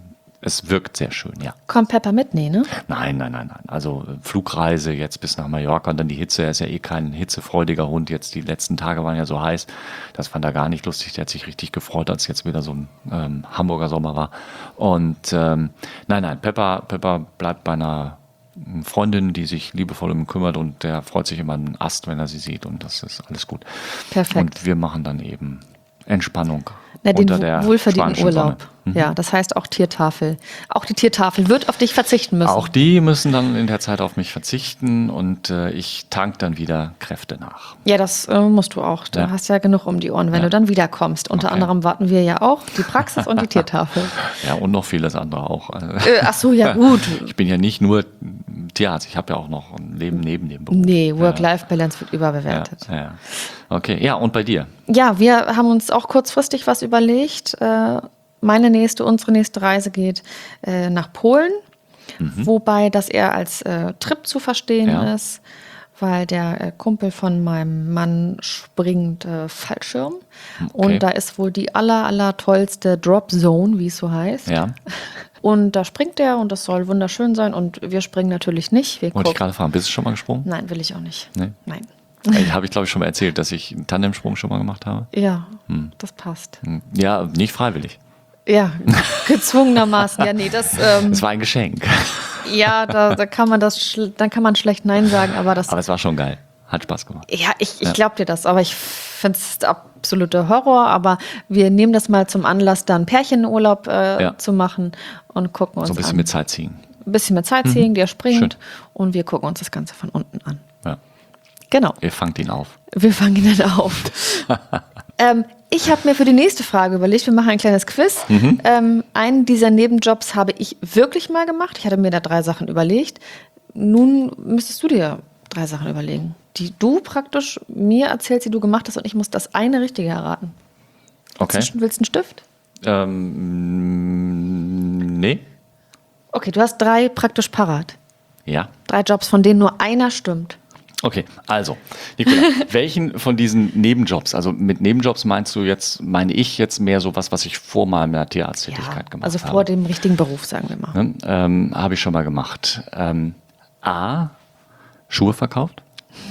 es wirkt sehr schön, ja. Kommt Pepper mit? Nee, ne? Nein, nein, nein, nein. Also Flugreise jetzt bis nach Mallorca und dann die Hitze. Er ist ja eh kein hitzefreudiger Hund. Jetzt die letzten Tage waren ja so heiß. Das fand er gar nicht lustig. Der hat sich richtig gefreut, als jetzt wieder so ein ähm, Hamburger Sommer war. Und ähm, nein, nein, Pepper, Pepper bleibt bei einer Freundin, die sich liebevoll um ihn kümmert und der freut sich immer einen Ast, wenn er sie sieht und das ist alles gut. Perfekt. Und wir machen dann eben Entspannung. Na, den unter der wohlverdienten Urlaub. Mhm. Ja, das heißt auch Tiertafel. Auch die Tiertafel wird auf dich verzichten müssen. Auch die müssen dann in der Zeit auf mich verzichten und äh, ich tank dann wieder Kräfte nach. Ja, das äh, musst du auch. Du Ja. hast ja genug um die Ohren, wenn Ja. du dann wiederkommst. Unter Okay. anderem warten wir ja auch die Praxis und die Tiertafel. Ja, und noch vieles andere auch. Äh, ach so, ja gut. Ich bin ja nicht nur Tierarzt, ich habe ja auch noch ein Leben neben dem Beruf. Nee, Work-Life-Balance wird überbewertet. Ja, ja. Okay, ja, und bei dir? Ja, wir haben uns auch kurzfristig was überlegt. Äh, Meine nächste, unsere nächste Reise geht äh, nach Polen, mhm. wobei das eher als äh, Trip zu verstehen Ja. ist, weil der äh, Kumpel von meinem Mann springt äh, Fallschirm Okay. und da ist wohl die aller, aller tollste Drop Zone, wie es so heißt. Ja, Und da springt er und das soll wunderschön sein und wir springen natürlich nicht. Wir wollte ich gucken- gerade fragen, bist du schon mal gesprungen? Nein, will ich auch nicht. Nee. Nein. Ich habe ich glaube ich schon mal erzählt, dass ich einen Tandemsprung schon mal gemacht habe. Ja, Hm. das passt. Ja, nicht freiwillig. Ja, gezwungenermaßen. Ja, nee, das, ähm, Es war ein Geschenk. ja, da, da kann man das, schl- dann kann man schlecht Nein sagen, aber das, Aber es war schon geil. Hat Spaß gemacht. ja, ich, ich Ja. glaube dir das, aber ich finde es absoluter Horror, aber wir nehmen das mal zum Anlass, dann Pärchenurlaub äh, Ja. zu machen und gucken uns So ein bisschen an. mit Sightseeing. Ein bisschen mit Sightseeing, der springt Schön. und wir gucken uns das Ganze von unten an. Ja. Genau. Ihr fangt ihn auf. Wir fangen ihn dann auf. ähm, ich habe mir für die nächste Frage überlegt, wir machen ein kleines Quiz. Mhm. Ähm, einen dieser Nebenjobs habe ich wirklich mal gemacht. Ich hatte mir da drei Sachen überlegt. Nun müsstest du dir drei Sachen überlegen, die du praktisch mir erzählst, die du gemacht hast, und ich muss das eine Richtige erraten. Okay. Willst du, willst du einen Stift? Ähm, nee. Okay, du hast drei praktisch parat. Ja. Drei Jobs, von denen nur einer stimmt. Okay, also, Nicola, welchen von diesen Nebenjobs, also mit Nebenjobs meinst du jetzt, meine ich jetzt mehr so was, was ich vor meiner Tierarzttätigkeit Ja, gemacht also habe? vor dem richtigen Beruf, sagen wir mal. Ne? Ähm, habe ich schon mal gemacht. Ähm, A, Schuhe verkauft.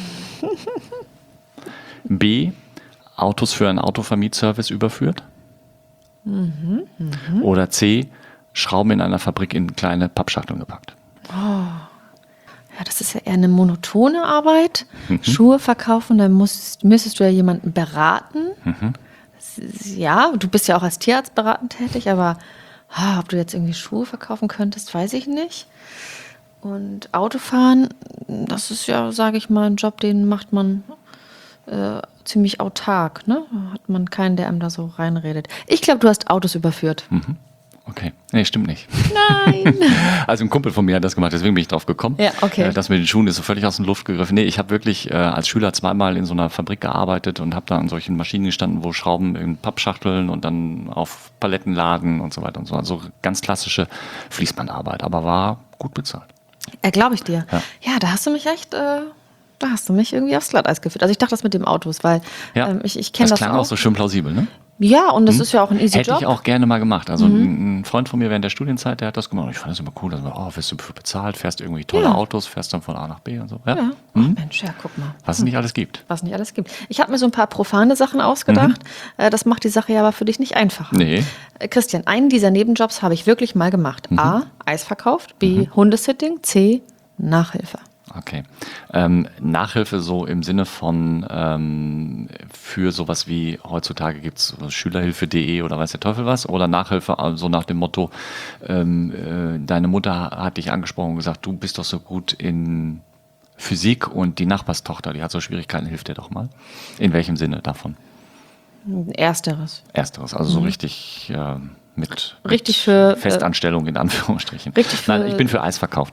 B, Autos für einen Autovermietservice überführt. Mhm, mh. Oder C, Schrauben in einer Fabrik in kleine Pappschachteln gepackt. Ja, das ist ja eher eine monotone Arbeit. Mhm. Schuhe verkaufen, dann musst, müsstest du ja jemanden beraten. Mhm. Ja, du bist ja auch als Tierarzt beratend tätig, aber ah, ob du jetzt irgendwie Schuhe verkaufen könntest, weiß ich nicht. Und Autofahren, das ist ja, sage ich mal, ein Job, den macht man äh, ziemlich autark. Ne? Da hat man keinen, der einem da so reinredet. Ich glaube, du hast Autos überführt. Mhm. Okay, nee, stimmt nicht. Nein. Also ein Kumpel von mir hat das gemacht, deswegen bin ich drauf gekommen. Ja, okay. Das mit den Schuhen ist so völlig aus der Luft gegriffen. Nee, ich habe wirklich äh, als Schüler zweimal in so einer Fabrik gearbeitet und habe da an solchen Maschinen gestanden, wo Schrauben in Pappschachteln und dann auf Paletten laden und so weiter und so. Also ganz klassische Fließbandarbeit, aber war gut bezahlt. Ja, glaube ich dir. Ja. Ja, da hast du mich echt, äh, da hast du mich irgendwie aufs Glatteis geführt. Also ich dachte das mit dem Autos, weil Ja, ähm, ich, ich kenne das, das klang auch. auch so schön plausibel, ne? Ja, und das ist ja auch ein easy Hätte Job. ich auch gerne mal gemacht. Also mhm. ein Freund von mir während der Studienzeit, der hat das gemacht. Ich fand das immer cool. Also, oh, wirst du dafür bezahlt, fährst irgendwie tolle Ja. Autos, fährst dann von A nach B und so. Ja. Ja, Mhm. ach Mensch, ja, guck mal. Was es nicht alles gibt. Was nicht alles gibt. Ich habe mir so ein paar profane Sachen ausgedacht. Äh, Das macht die Sache ja aber für dich nicht einfacher. Nee. Äh, Christian, einen dieser Nebenjobs habe ich wirklich mal gemacht. A, Eis verkauft. B, Hundesitting. C, Nachhilfe. Okay. Ähm, Nachhilfe so im Sinne von ähm, für sowas wie heutzutage gibt es Schülerhilfe punkt de oder weiß der Teufel was, oder Nachhilfe so also nach dem Motto, ähm, äh, deine Mutter hat dich angesprochen und gesagt, du bist doch so gut in Physik und die Nachbarstochter, die hat so Schwierigkeiten, hilf dir doch mal. In welchem Sinne davon? Ersteres. Ersteres, also so richtig äh, mit, Richtig mit für, äh, Festanstellung in Anführungsstrichen. richtig für- Nein, ich bin für Eis verkauft.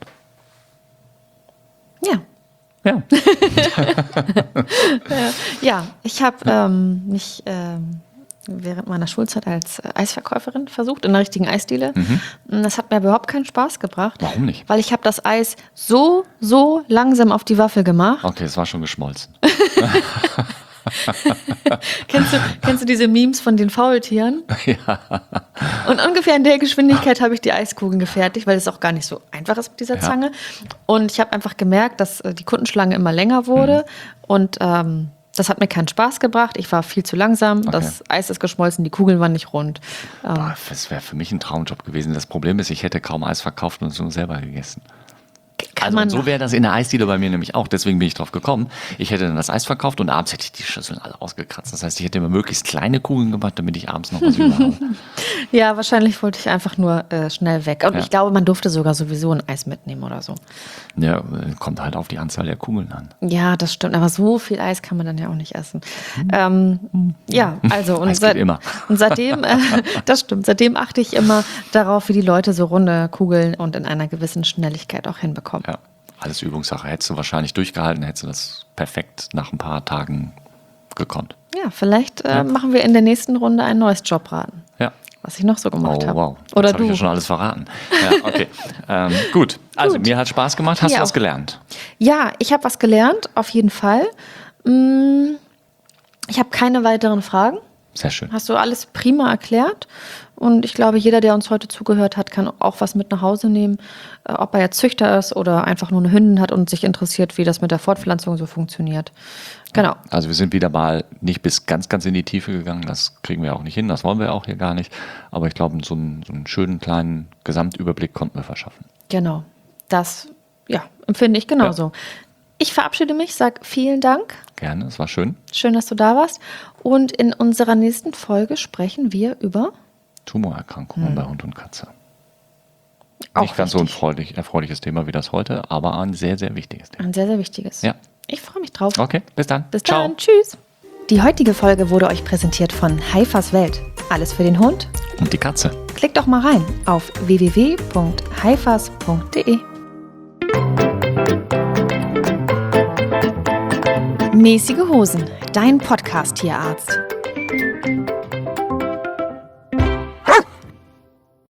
Ja. Ja. Ja, ich habe ähm, mich ähm, während meiner Schulzeit als äh, Eisverkäuferin versucht, in einer richtigen Eisdiele. Und das hat mir überhaupt keinen Spaß gebracht. Warum nicht? Weil ich habe das Eis so, so langsam auf die Waffel gemacht. Okay, es war schon geschmolzen. Kennst du, kennst du diese Memes von den Faultieren? Ja. Und ungefähr in der Geschwindigkeit habe ich die Eiskugeln gefertigt, weil es auch gar nicht so einfach ist mit dieser Ja. Zange. Und ich habe einfach gemerkt, dass äh, die Kundenschlange immer länger wurde. Und ähm, das hat mir keinen Spaß gebracht. Ich war viel zu langsam. Das Eis ist geschmolzen, die Kugeln waren nicht rund. Ähm, Boah, das wäre für mich ein Traumjob gewesen. Das Problem ist, ich hätte kaum Eis verkauft und es nur selber gegessen. kann Also man und so machen. wäre das in der Eisdiele bei mir nämlich auch. Deswegen bin ich drauf gekommen. Ich hätte dann das Eis verkauft und abends hätte ich die Schüsseln alle ausgekratzt. Das heißt, ich hätte immer möglichst kleine Kugeln gemacht, damit ich abends noch was über habe. Ja, wahrscheinlich wollte ich einfach nur äh, schnell weg. Und Ja. ich glaube, man durfte sogar sowieso ein Eis mitnehmen oder so. Ja, äh, kommt halt auf die Anzahl der Kugeln an. Ja, das stimmt. Aber so viel Eis kann man dann ja auch nicht essen. Ähm, ja, also und, Eis geht seit, immer. und seitdem, äh, das stimmt, seitdem achte ich immer darauf, wie die Leute so runde Kugeln und in einer gewissen Schnelligkeit auch hinbekommen. Ja, alles Übungssache. Hättest du wahrscheinlich durchgehalten, hättest du das perfekt nach ein paar Tagen gekonnt. Ja, vielleicht äh, Ja. machen wir in der nächsten Runde ein neues Jobraten, Ja. was ich noch so gemacht Oh, habe. wow. Oder Jetzt habe du. ich ja schon alles verraten. Ja, okay. ähm, gut. Also, Gut. mir hat Spaß gemacht. Hast Mir du was auch. gelernt? Ja, ich habe was gelernt, auf jeden Fall. Mm, Ich habe keine weiteren Fragen. Sehr schön. Hast du alles prima erklärt. Und ich glaube, jeder, der uns heute zugehört hat, kann auch was mit nach Hause nehmen. Äh, ob er jetzt Züchter ist oder einfach nur eine Hündin hat und sich interessiert, wie das mit der Fortpflanzung so funktioniert. Genau. Also wir sind wieder mal nicht bis ganz, ganz in die Tiefe gegangen. Das kriegen wir auch nicht hin. Das wollen wir auch hier gar nicht. Aber ich glaube, so einen, so einen schönen kleinen Gesamtüberblick konnten wir verschaffen. Genau. Das, ja, empfinde ich genauso. Ich verabschiede mich, sage vielen Dank. Gerne, es war schön. Schön, dass du da warst. Und in unserer nächsten Folge sprechen wir über Tumorerkrankungen bei Hund und Katze. Auch Nicht ganz so ein wichtig. erfreulich, erfreuliches Thema wie das heute, aber ein sehr, sehr wichtiges Thema. ein sehr, sehr wichtiges. Ja. Ich freue mich drauf. Okay, bis dann. Bis Ciao. dann. Tschüss. Die heutige Folge wurde euch präsentiert von Haifas Welt. Alles für den Hund. Und die Katze. Klickt doch mal rein auf w w w punkt haifas punkt d e. Mäßige Hosen, dein Podcast-Tierarzt.